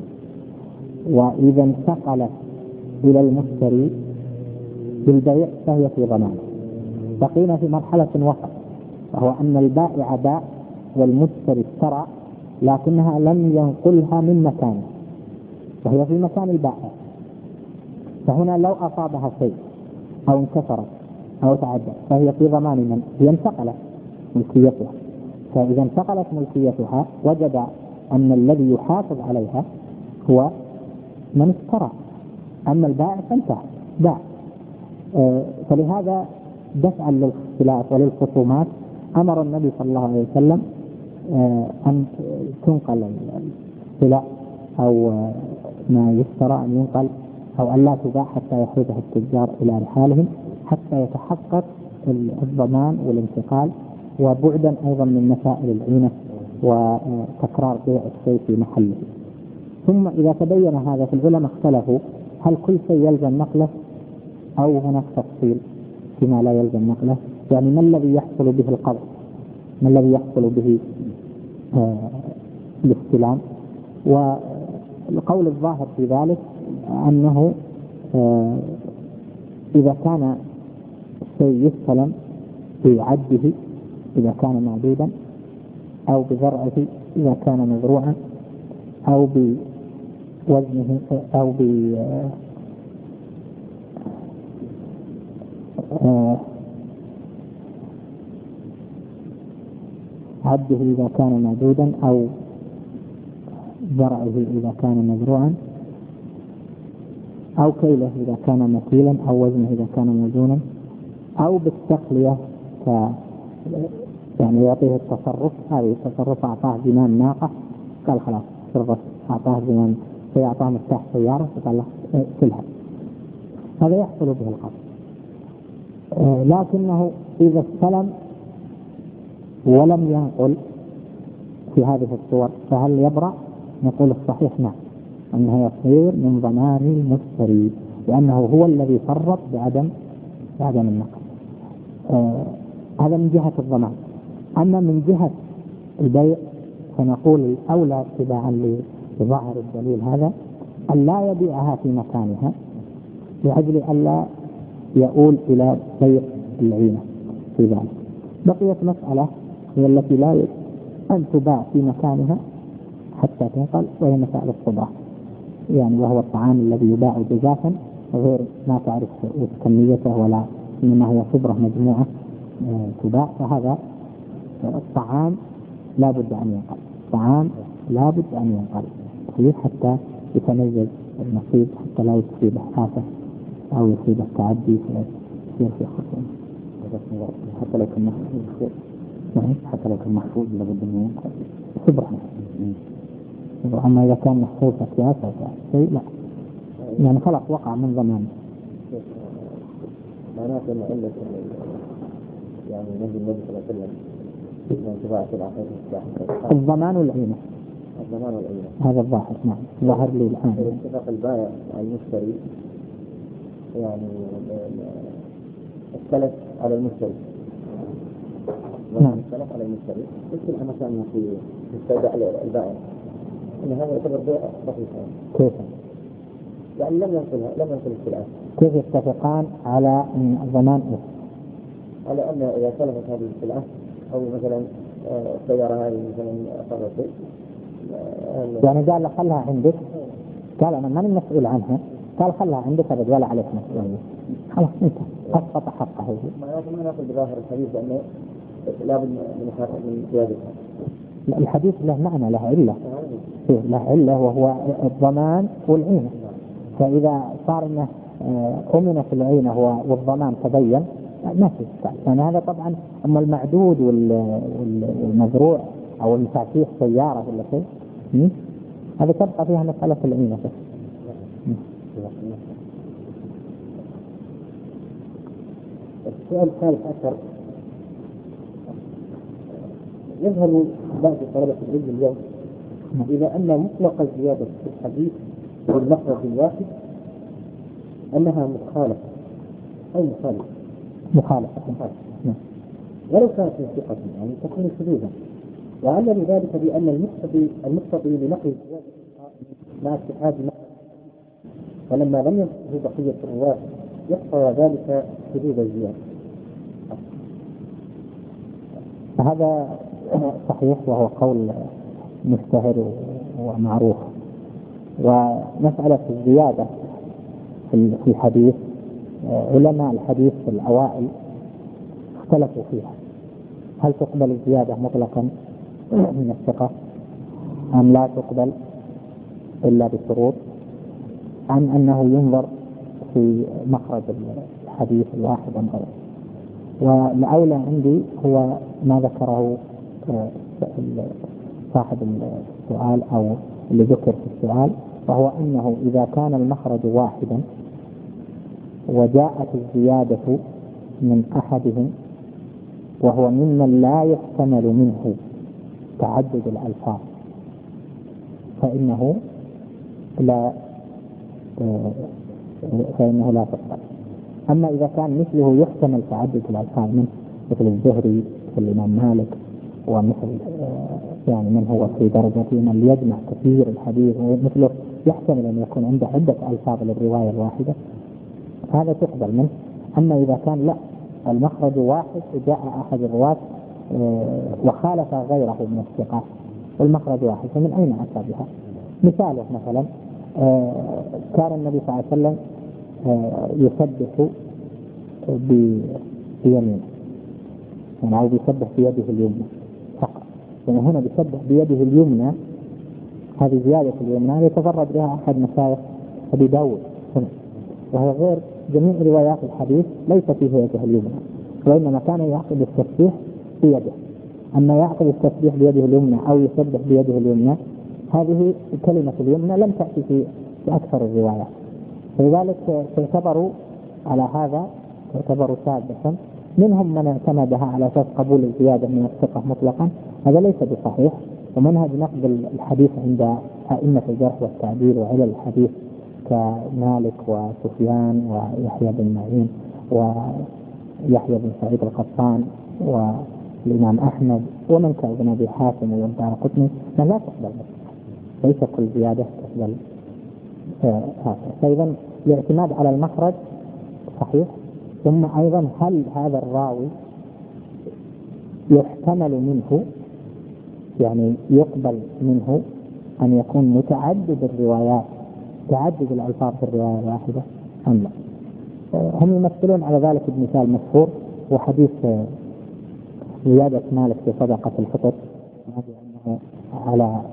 وإذا انتقلت إلى المشتري بالبيع فهي في ضمان. بقينا في مرحلة وسط، وهو أن البائع باع والمشتري اشترى لكنها لم ينقلها من مكانه وهي في مكان البائع، فهنا لو أصابها شيء أو انكسرت أو تعدت فهي في ضمان من هي انتقلت ملكيتها. فإذا انتقلت ملكيتها وجد أن الذي يحافظ عليها هو من اشترى، أما البائع فانتهى باع. آه فلهذا دفعا للاختلاف وللخصومات أمر النبي صلى الله عليه وسلم آه أن تنقل السلع أو آه ما يشترى أن ينقل أو أن لا تباع حتى يحوزها التجار إلى رحالهم حتى يتحقق الضمان والانتقال، وبعدا أيضا من مسائل العينة وتكرار بيع الشيء في محله. ثم إذا تبين هذا في العلماء اختلفوا هل كل شيء يلزم نقله أو هناك تفصيل فيما لا يلزم نقله، يعني ما الذي يحصل به القبض، ما الذي يحصل به آه الاستلام. والقول الظاهر في ذلك أنه آه إذا كان الشيء يستلم بعده إذا كان معدودا أو بزرعه إذا كان مزروعا أو بوزنه أو ب عده إذا كان معدودا أو زرعه إذا كان مزروعا أو كيله إذا كان مكيلا أو وزنه إذا كان موزونا أو بالتخلية ك يعني يعطيه التصرف، هذه التصرف أعطاه زمام ناقة قال خلاص صرفت، أعطاه زمام فيعطاه مفتاح سيارة فقال له كلها، هذا يحصل به القبض. آه لكنه إذا استلم ولم ينقل في هذه الصور فهل يبرأ؟ نقول الصحيح نعم، أنه يصير من ضمان المشتري لأنه هو الذي فرط بعدم بعدم النقل. آه هذا من جهة الضمان. أما من جهة البيع فنقول الأولى اتباعا لظاهر الدليل هذا أن لا يبيعها في مكانها لأجل أن لا يؤول إلى بيع العينة في ذلك. بقيت مسألة هي التي لا يجب أن تباع في مكانها حتى تنقل، وهي مسألة الصبرة، يعني وهو الطعام الذي يباع جزافا غير ما تعرف كميته ولا إنما هي صبرة مجموعة تباع، فهذا الطعام لا بد أن ينقل، الطعام لا بد أن ينقل فيه حتى يتميز النصيب حتى لا يصيبه آفة أو يصيبه تعدي فيصير في خصوم حتى لو كان حتى لو كان محفوظ لابد منه خبرة. أما إذا كان محفوظ أشياء شيء لا، يعني خلاص وقع من ضمان. معناته أن علة يعني نهي النبي صلى الله عليه وسلم من اتباع العقيدة الصحيحة الضمان والعينة. الضمان والعينة هذا الظاهر. نعم ظاهر لي الآن. اتفاق البائع مع المشتري يعني السلف على المشتري. نعم. السلف على المشتري مثل ما كان في استودع البائع إن هذا يعتبر بيع صحيح. كيف؟ يعني لم ينقلها لم ينقل السلعة. كيف يتفقان على أن الضمان إيه؟ على أن إذا سلفت هذه السلعة أو مثلا السيارة هذه مثلا صارت شيء يعني قال له خلها عندك، قال أنا ماني مسؤول عنها، قال خلها عندك أبد ولا عليك مسؤولية، خلاص أنت أسقط حقه. معناته ما نأخذ بظاهر الحديث لأنه لابد من من زيادتها. الحديث له معنى، له علة، له علة وهو الضمان والعينة. فإذا صار إنه أمنت العينة والضمان تبين ما في إشكال. يعني هذا طبعا أما المعدود والمزروع أو المفاتيح سيارة ولا شيء هذا تبقى فيها مسألة العينة. السؤال الثالث عشر، يظهر بعض طلبة العلم اليوم إلى أن مطلق الزيادة في الحديث بالمخرج الواحد أنها مخالفة أو مخالفة مخالفة ولو كانت من ثقة يعني تكون شذوذا، وعلل ذلك بأن المقتضي المقتضي لنقل الزيادة مع اتحاد المخرج، فلما لم ينقض بقية الرواة يقتضى ذلك شذوذ الزيادة. هذا صحيح وهو قول مشتهر ومعروف. ومسألة الزيادة في الحديث علماء الحديث في الأوائل اختلفوا فيها، هل تقبل الزيادة مطلقا من الثقة أم لا تقبل إلا بشروط، عن أنه ينظر في مخرج الحديث الواحد أم غيره. والأولى عندي هو ما ذكره صاحب السؤال أو اللي ذكر في السؤال، وهو أنه إذا كان المخرج واحدا وجاءت الزيادة من أحدهم وهو ممن لا يحتمل منه تعدد الألفاظ فإنه لا فإنه لا تقبل. أما إذا كان مثله يحتمل تعدد الألفاظ منه مثل الزهري والإمام مالك ومثل يعني من هو في درجة من يجمع كثير الحديث مثله يحتمل أن يكون عنده عدة ألفاظ للرواية الواحدة هذا تقبل منه. أما إذا كان لا المخرج واحد وجاء أحد الرواة وخالف غيره من الثقات والمخرج واحد فمن أين أتى بها؟ مثاله مثلا كان النبي صلى الله عليه وسلم يسبح بيمينه يعني أو بيسبح بيده اليمنى فقط، يعني هنا بيسبح بيده اليمنى هذه زيادة اليمنى يتفرد بها أحد مشايخ أبي داود هنا، وهو غير جميع روايات الحديث ليس فيه يده اليمنى، وإنما كان يعقد التسبيح بيده. أما يعقد التسبيح بيده اليمنى أو يسبح بيده اليمنى هذه كلمة اليمنى لم تأتي في أكثر الروايات، فلذلك تعتبروا على هذا تعتبروا ثابتا. منهم من اعتمدها على أساس قبول الزيادة من الثقة مطلقا، هذا ليس بصحيح. ومنهج نقد الحديث عند أئمة الجرح والتعديل وعلل الحديث كمالك وسفيان ويحيى بن معين ويحيى بن سعيد القطان والإمام أحمد ومن كابن أبي حاتم وابن دارقطني لا تقبل، ليس كل زيادة تقبل هذا. فإذا الاعتماد على المخرج صحيح. ثم أيضا هل هذا الراوي يحتمل منه يعني يقبل منه أن يكون متعدد الروايات تعدد الألفاظ في الرواية الواحدة أم لا؟ هم يمثلون على ذلك بمثال مشهور وحديث زيادة مالك في صدقة الفطر أنه على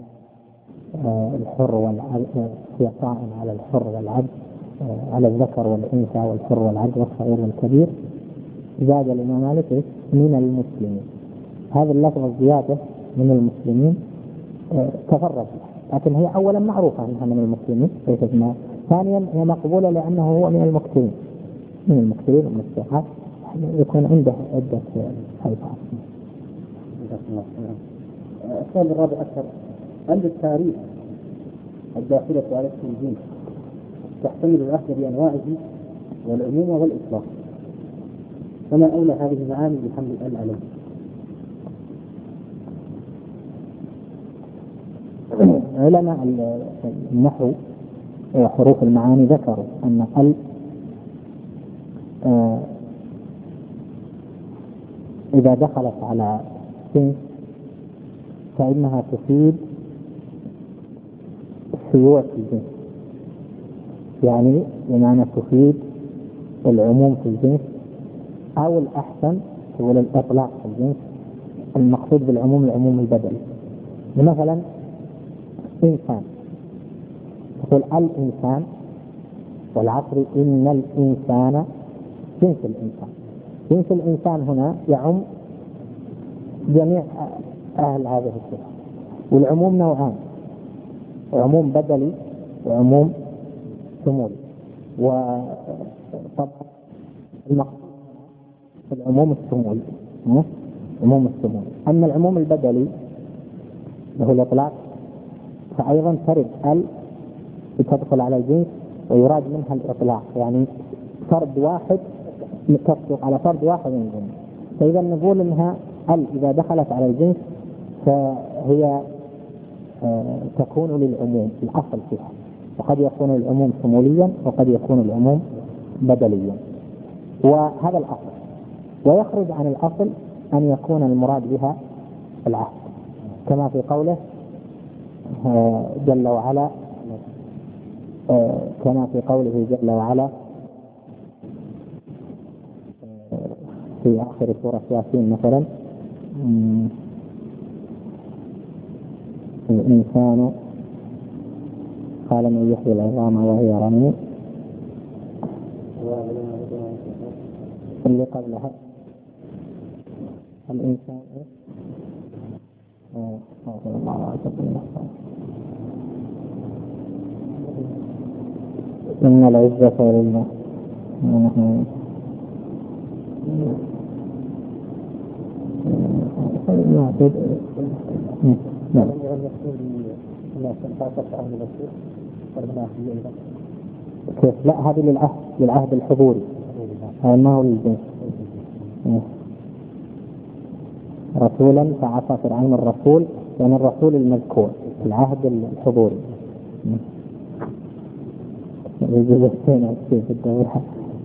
الحر والعبد في طاعن على الحر والعبد على الذكر والأنثى والحر والعبد والصغير والكبير، زاد الإمام مالك من المسلمين هذه اللفظة الزيادة من المسلمين تفرد، لكن هي أولا معروفة أنها من المسلمين ليست ما. ثانيا هي مقبولة لأنه هو من المكتبين من المكتبين ومن الصحات، يكون عنده عدة ألفاظ. السؤال الرابع عشر: هل التعريف الداخلة على التنظيم تحتمل الأخذ بأنواعه والعموم والإطلاق؟ فما أولى هذه المعاني بحمل ال عليه؟ علماء النحو وحروف المعاني ذكروا أن ال آه إذا دخلت على جنس فإنها تفيد سيوة الجنس، يعني بمعنى تفيد العموم في الجنس، أو الأحسن تقول الإطلاق في الجنس. المقصود بالعموم العموم البدلي. مثلا إنسان تقول الإنسان، والعصر إن الإنسان جنس الإنسان. جنس الإنسان هنا يعم جميع أهل هذه الصفة. والعموم نوعان: عموم بدلي وعموم شمولي. وطبعا المقصود العموم الشمولي عموم الشمولي. أما العموم البدلي له الإطلاق فأيضا ترد ال تدخل على الجنس ويراد منها الإطلاق، يعني فرد واحد تصدق على فرد واحد من الجنس. فإذا نقول إنها ال إذا دخلت على الجنس فهي آه تكون للعموم الأصل فيها، وقد يكون العموم شموليا وقد يكون العموم بدليا، وهذا الأصل. ويخرج عن الأصل أن يكون المراد بها العهد، كما في قوله آه جل وعلا آه كما في قوله جل وعلا آه في آخر سورة ياسين مثلا: الإنسان قال من يحيي العظام وهي رميم. اللي قبلها الإنسان آه إن العزة لله. نعم. كيف؟ لا، هذه للعهد للعهد الحضوري، هذا ما هو للجنس. رسولا فعصى فرعون الرسول، يعني الرسول المذكور العهد الحضوري. يجب هنا في الدورة.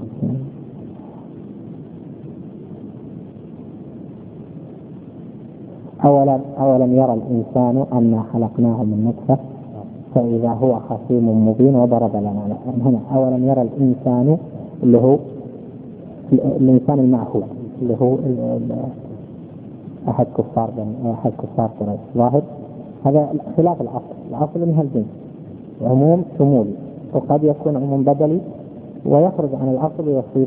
أولا أولم يرى الإنسان أنا خلقناه من نطفة فإذا هو خصيم مبين وضرب لنا هنا. أولم يرى الإنسان اللي هو الإنسان المعهود اللي هو أحد كفار أحد كفار قريش ظاهر. هذا خلاف الأصل. الأصل منها الجنس عموم شمولي، وقد يكون عموم بدلي ويخرج عن الأصل ويصير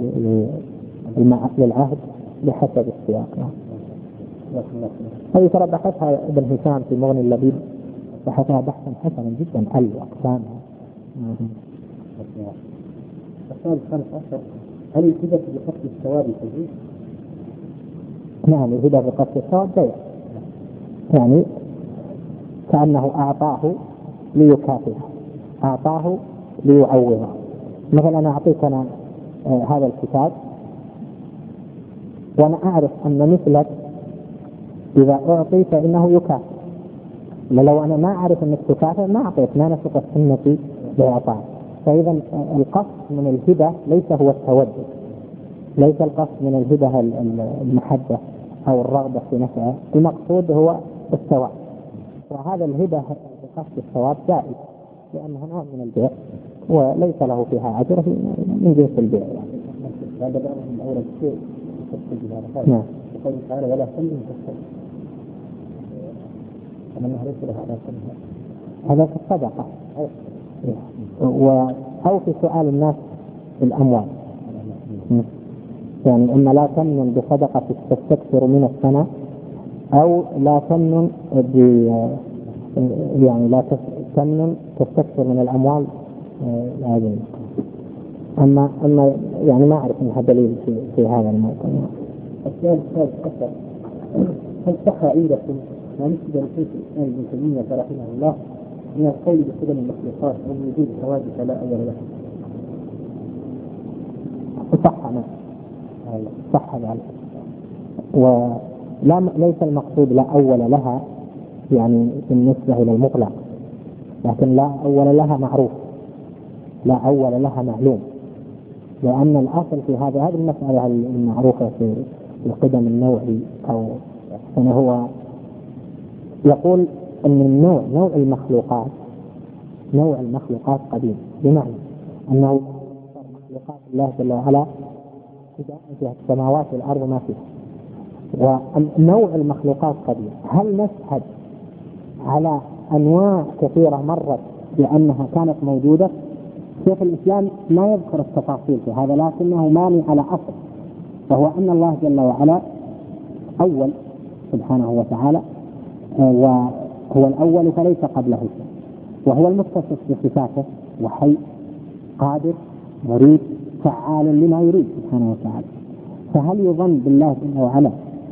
للعهد بحسب السياق. هذه ترى بحثها ابن هشام في مغني اللبيب، بحثها بحثا حسنا جدا ال وأقسامها. السؤال الخامس عشر: هل الهبة بقصد الثواب تجوز؟ نعم، الهبة بقصد الثواب بيع، يعني كأنه أعطاه ليكافئه، أعطاه ليعوضه. مثلا أنا أعطيك أنا آه هذا الكتاب وأنا أعرف أن مثلك إذا أعطي فإنه يكافئ، لو أنا ما أعرف أنك تكافئ ما أعطيت، ما نسقت سنتي بإعطاء. فإذا القصد من الهبة ليس هو التودد، ليس القصد من الهبة المحبة أو الرغبة في نفعه، المقصود هو الثواب. وهذا الهبة بقصد الثواب جائز لأنها نوع من البيع وليس له فيها أجر من جنس البيع. هذا بعضهم أورد شيء يقول نعم. يقول تعالى ولا تمنن تستكثر، أنه ليس له على سنها، هذا في الصدقة و... أو في سؤال الناس في الأموال. يعني إما لا تمنن بصدقة تستكثر من السنة أو لا تمنن يعني لا تمنن تستكثر من الأموال هذه. أما أما يعني ما أعرف أنها دليل في في هذا الموضوع. السؤال الثالث عشر: هل صح عندكم ما نسب لشيخ الإسلام ابن تيمية رحمه الله من القول بقدم المخلوقات أو وجود حوادث لا أول لها؟ صح نعم صح ذلك، ولا ليس المقصود لا أول لها يعني بالنسبة إلى المطلق، لكن لا أول لها معروف، لا أول لها معلوم، لأن الأصل في هذا هذه المسألة المعروفة في القدم النوعي أو أنه هو يقول أن النوع نوع المخلوقات نوع المخلوقات قديم، بمعنى أنه مخلوقات الله جل وعلا في السماوات والأرض ما فيها، ونوع المخلوقات قديم. هل نشهد على أنواع كثيرة مرت بأنها كانت موجودة؟ شيخ الإسلام ما يذكر التفاصيل في هذا، لكنه ماني على أصل، فهو أن الله جل وعلا أول سبحانه وتعالى، وهو الأول فليس قبله شيء، وهو المتصف بصفاته، وحي قادر مريد فعال لما يريد سبحانه وتعالى. فهل يظن بالله جل وعلا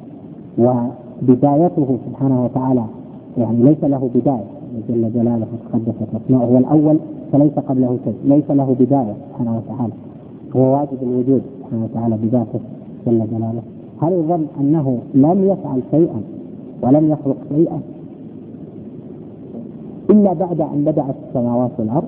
وبدايته سبحانه وتعالى يعني ليس له بداية جل جلاله وتقدست اسماؤه، هو الأول فليس قبله شيء، ليس له بداية سبحانه وتعالى، هو واجب الوجود سبحانه وتعالى بذاته جل جلاله. هل يظن أنه لم يفعل شيئا ولم يخلق شيئا إلا بعد أن بدأت السماوات والأرض؟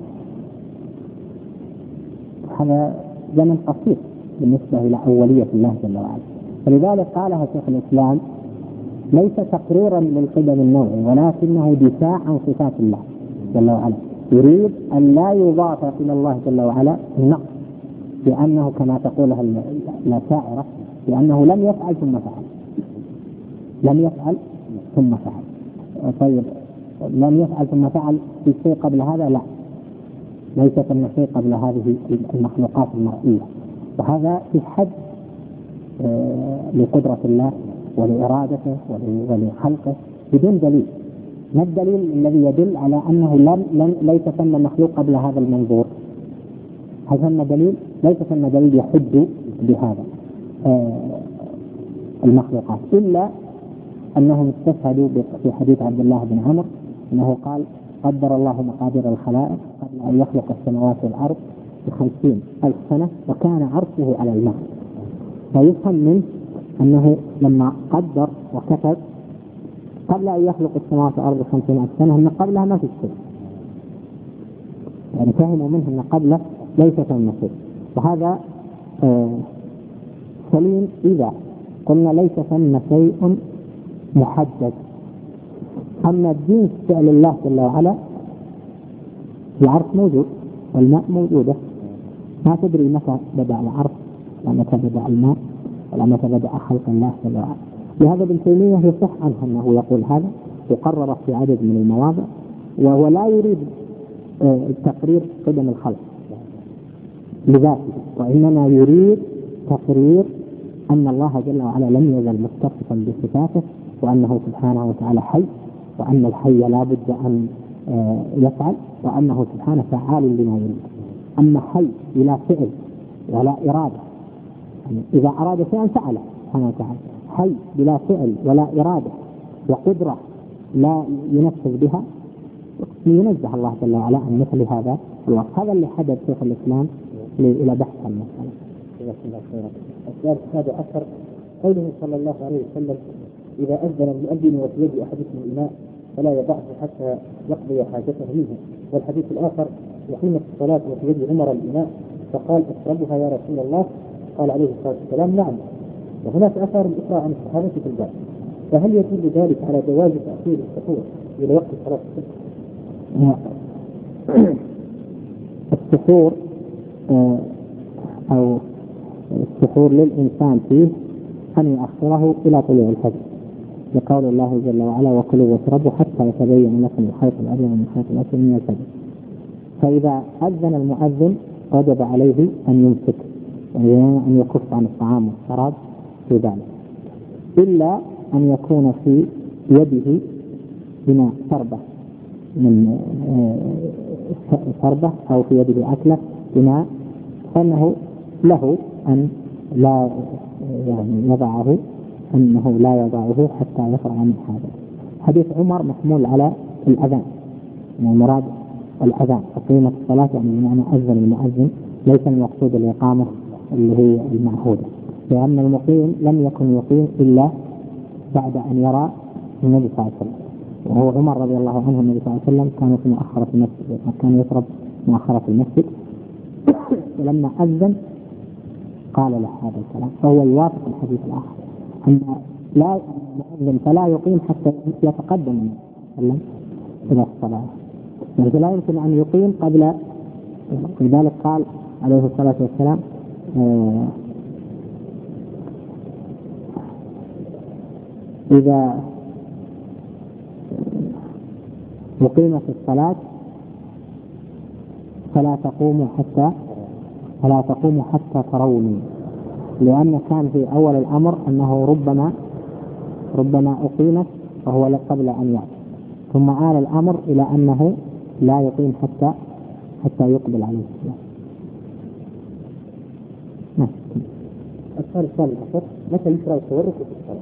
هذا زمن قصير بالنسبة إلى أولية الله جل وعلا. فلذلك قالها شيخ الإسلام ليس تقريرا للقدم النوعي، ولكنه دفاع عن صفات الله جل وعلا، يريد أن لا يضاف إلى الله جل وعلا النقص، لأنه كما تقولها الأشاعرة لأنه لم يفعل ثم فعل، لم يفعل ثم فعل. طيب لم يفعل ثم فعل في شيء قبل هذا؟ لا، ليس ثم شيء قبل هذه المخلوقات المرئية، وهذا في حد آه لقدرة الله ولإرادته ولخلقه بدون دليل. ما الدليل الذي يدل على أنه لم, لم ليس ثم مخلوق قبل هذا المنظور؟ هل ثم دليل؟ ليس ثم دليل يحد بهذا آه المخلوقات، إلا أنهم استشهدوا في حديث عبد الله بن عمرو أنه قال قدر الله مقادير الخلائق قبل أن يخلق السماوات والأرض بخمسين ألف سنة وكان عرشه على الماء. فيفهم منه أنه لما قدر وكتب قبل أن يخلق السماوات والأرض بخمسين ألف سنة أن قبلها ما في شيء، يعني فهموا منه أن قبله ليس ثم شيء. وهذا آه سليم إذا قلنا ليس ثم شيء محدد. أما جنس فعل الله جل وعلا، العرش موجود والماء موجودة، ما تدري متى بدأ العرش ومتى بدأ الماء ولا متى بدأ خلق الله جل وعلا. لهذا ابن تيمية يصح عنه أنه يقول هذا، وقرر في عدد من المواضع، وهو لا يريد تقرير قدم الخلق لذاته، وإنما يريد تقرير أن الله جل وعلا لم يزل متصفا بصفاته، وأنه سبحانه وتعالى حي، وأن الحي لا بد أن يفعل، وأنه سبحانه فعال لما يريد. أما حي بلا فعل ولا إرادة، يعني إذا أراد شيئا فعله سبحانه وتعالى، حي بلا فعل ولا إرادة وقدرة لا ينفذ بها، ينزه الله جل وعلا عن مثل هذا الوصف. هذا اللي حدث شيخ الإسلام إلى بحث المسألة. السؤال السابع عشر: قوله صلى الله عليه وسلم إذا أذن المؤذن وفي يد أحدكم الإناء فلا يضعه حتى يقضي حاجته منه. والحديث الآخر: وقيمت الصلاة وفي يد عمر الإناء فقال اشربها يا رسول الله، قال عليه الصلاة والسلام نعم. وهناك آثار أخرى عن الصحابة في الباب، فهل يدل ذلك على جواز تأخير السحور إلى وقت صلاة الصبح؟ السحور أو السحور للإنسان فيه أن يأخره إلى طلوع الفجر، لقول الله جل وعلا وكلوا واشربوا حتى يتبين لكم الخيط الأبيض من الخيط الأسود من الفجر. فإذا أذن المؤذن وجب عليه أن يمسك وأن يكف عن الطعام والشراب في ذلك، إلا أن يكون في يده بناء شربة من شربة أو في يده أكلة بناء، فإنه له أن لا يعني يضعه أنه لا يضعه حتى يفرغ من هذا. حديث عمر محمول على الأذان، يعني مراد الأذان أقيمت الصلاة يعني بمعنى أذن المؤذن، ليس المقصود الإقامة اللي هي المعهودة، لأن المقيم لم يكن يقيم إلا بعد أن يرى النبي صلى الله عليه وسلم، وهو عمر رضي الله عنه النبي صلى الله عليه وسلم كان في مؤخرة المسجد، كان يشرب مؤخرة المسجد، ولما أذن قال له هذا الكلام، فهو يوافق الحديث الآخر أن لا المؤذن فلا يقيم حتى يتقدم النبي صلى الله عليه وسلم إلى الصلاة، يعني لا يمكن أن يقيم قبل. لذلك قال عليه الصلاة والسلام آه إذا أقيمت الصلاة فلا تقوموا حتى فلا تقوموا حتى تروني، لأن كان في أول الأمر أنه ربما ربما أقيمت وهو قبل أن يأتي، ثم آل الأمر إلى أنه لا يقيم حتى حتى يقبل عليه الصلاة. نعم. السؤال الثاني عشر: متى يشرع التورك في الصلاة؟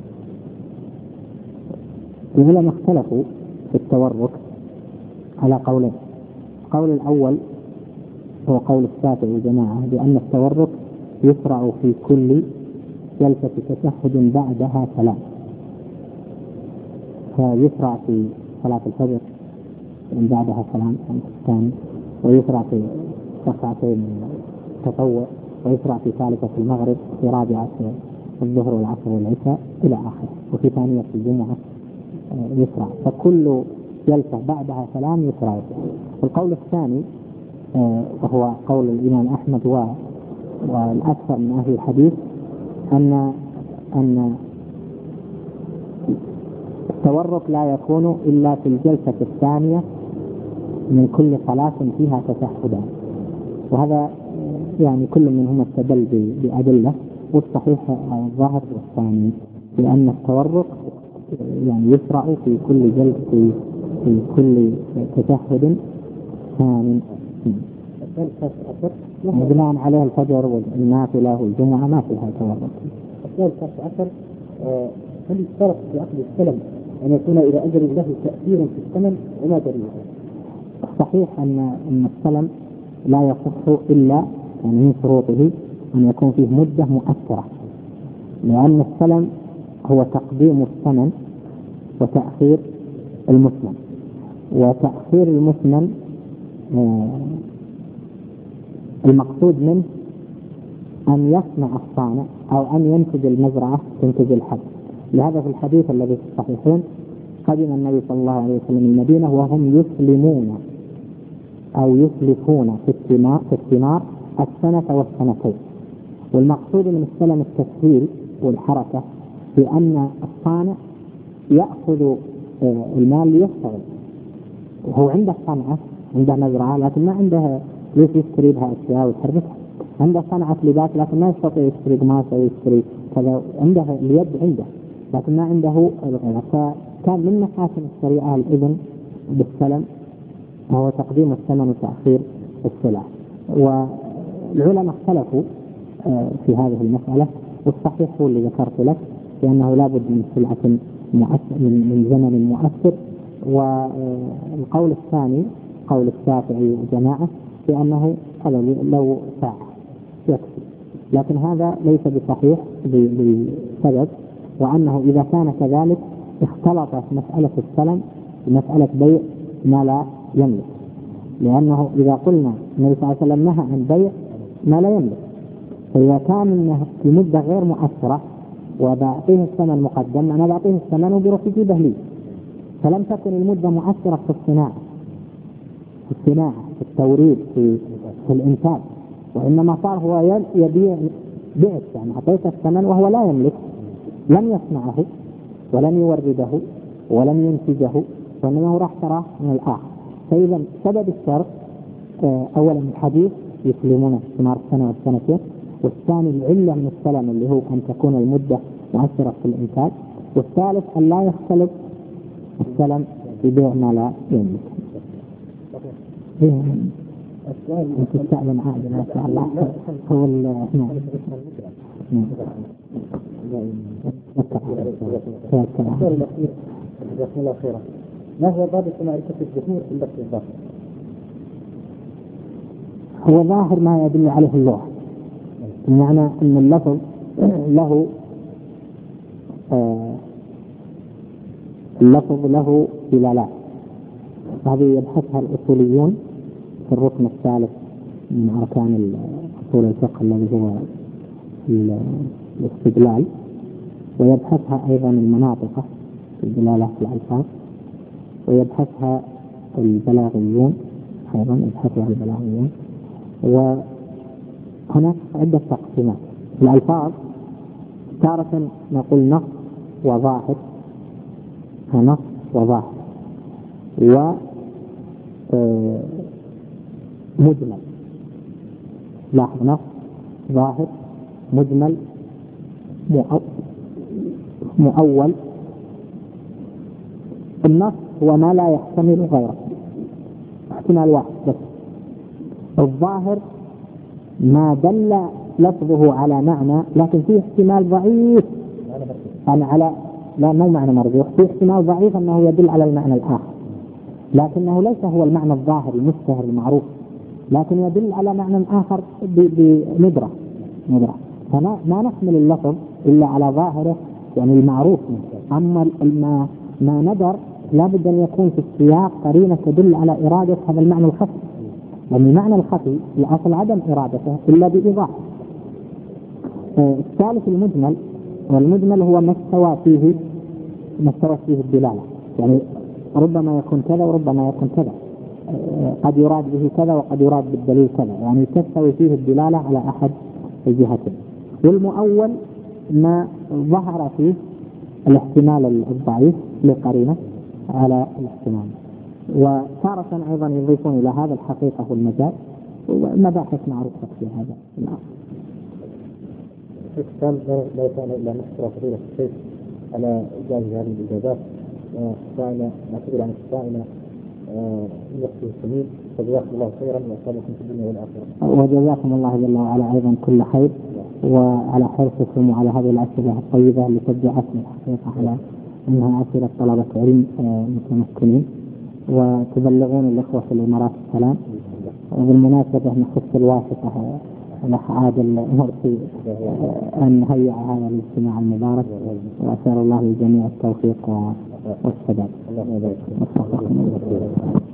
العلماء اختلفوا في التورك على قولين. القول الأول هو قول الشافعي والجماعة بأن التورك يشرع في كل جلسة تشهد بعدها سلام، فيشرع في صلاة الفجر بعدها سلام الثاني، ويشرع في ركعتين التطوع، ويشرع في ثالثة المغرب، في رابعة الظهر والعصر والعشاء إلى آخره، وفي ثانية الجمعة يشرع، فكل جلسة بعدها سلام يشرع. والقول الثاني وهو قول الإمام أحمد والأكثر من أهل الحديث أن أن التورك لا يكون إلا في الجلسة الثانية من كل صلاة فيها تشهدان، وهذا يعني كل منهم استدل بأدلة، والصحيح الظاهر والثاني، لأن التورك يعني يشرع في كل جلسة في كل تشهد ثاني. بناء عليه الفجر والنافلة والجمعة ما فيها تورك. السؤال الخامس عشر: هل يشترط في عقد السلم أن يكون إلى أجل له تأثير في الثمن وما دليله؟ صحيح أن أن السلم لا يصح إلا يعني من شروطه أن يكون فيه مدة مؤثرة، لأن السلم هو تقديم الثمن وتأخير المثمن، وتأخير المثمن المقصود منه أن يصنع الصانع أو أن ينتج المزرعة تنتج الحب. لهذا في الحديث الذي في الصحيحين قدم النبي صلى الله عليه وسلم المدينة وهم يسلمون أو يسلفون في الثمار في الثمار السنة والسنتين، والمقصود من السلم التسهيل والحركة، بأن الصانع يأخذ المال ليشتغل، وهو عنده صنعة عنده مزرعة لكن ما عنده ليش يشتري بها أشياء ويحركها، عنده صنعة لباس لكن ما يستطيع يشتري قماش أو يشتري كذا، عنده اليد عنده لكن ما عنده الغير. فكان من محاسن الشريعة الإذن بالسلم وهو تقديم الثمن وتأخير السلع. والعلماء اختلفوا في هذه المسألة، والصحيح هو اللي ذكرت لك، لأنه لا بد من سلعة مؤثر من زمن مؤثر. والقول الثاني قول الشافعي وجماعة بأنه لو ساعة يكفي، لكن هذا ليس بصحيح بسبب، وأنه إذا كان كذلك اختلطت مسألة السلم بمسألة بيع ما لا يملك، لأنه إذا قلنا النبي صلى الله عليه وسلم نهى عن بيع ما لا يملك، فإذا كان في مدة غير مؤثرة وبعطيه الثمن مقدم، أنا بعطيه الثمن وبروح يجيبه لي، فلم تكن المدة مؤثرة في الصناعة في الصناعة في التوريد في, في الإنتاج، وإنما صار هو يبيع بيع، يعني أعطيته الثمن وهو لا يملك، لم يصنعه ولم يورده ولم ينتجه، وإنما هو راح تراه من الآخر. فإذا سبب الشرط أولا الحديث يسلمون ثمار السنة والسنتين، والثاني العلة من السلم اللي هو أن تكون المدة مؤثرة في الإنتاج، والثالث أن لا يختلط السلم ببيع ما لا يملك. تستعلم عادل ما شاء الله هو ال نعم نعم. ما هو ضابط معرفة الظهور إلا في الظاهر؟ هو ظاهر ما يدل عليه اللغة، بمعنى أن اللفظ له آه اللفظ له دلالات، هذه يبحثها الأصوليون في الركن الثالث من أركان أصول الفقه الذي هو الاستدلال، ويبحثها أيضا المناطق في دلالات الألفاظ، ويبحثها البلاغيون أيضا يبحثها البلاغيون. وهناك عدة تقسيمات. الألفاظ تارة نقول نص وظاهر، نص وظاهر ومجمل. لاحظ، نص ظاهر مجمل مؤول. النص هو ما لا يحتمل غيره، احتمال واحد بس. الظاهر ما دل لفظه على معنى لكن فيه احتمال ضعيف أن على لا مو معنى مرجوح، فيه احتمال ضعيف أنه يدل على المعنى الآخر، لكنه ليس هو المعنى الظاهر المشتهر المعروف، لكن يدل على معنى آخر بندرة ندرة. فما ما نحمل اللفظ إلا على ظاهره يعني المعروف. أما ما ما ندر لابد أن يكون في السياق قرينة تدل على إرادة هذا المعنى الخفي، لأن المعنى الخفي الأصل عدم إرادته إلا بإيضاح. الثالث المجمل، والمجمل هو ما استوى فيه ما استوى فيه الدلالة، يعني ربما يكون كذا وربما يكون كذا، قد يراد به كذا وقد يراد بالدليل كذا، يعني تستوي فيه الدلالة على أحد الجهتين. والمؤول ما ظهر فيه الاحتمال الضعيف لقرينة على الاحتمال. وتارة أيضا يضيفون إلى هذا الحقيقة والمجال، ومباحث معروفة في هذا. نعم. كان لا كان إلا نشكر فضيلة الشيخ على إجابة هذه الإجابات، وسائلة نعتذر عن السائلة يحيي السمين، فجزاكم الله خيرا وأسألكم في الدنيا والآخرة. وجزاكم الله جل وعلا أيضا كل خير، وعلى حرصكم وعلى هذه الأسئلة الطيبة اللي شجعتني الحقيقة على أنها أسئلة طلبة علم متمكنين، وتبلغون الإخوة في الإمارات السلام. وبالمناسبة نخص الواسطة الأخ عادل مرسي أن هيئ هذا الاجتماع المبارك، وأسأل الله للجميع التوفيق والسداد.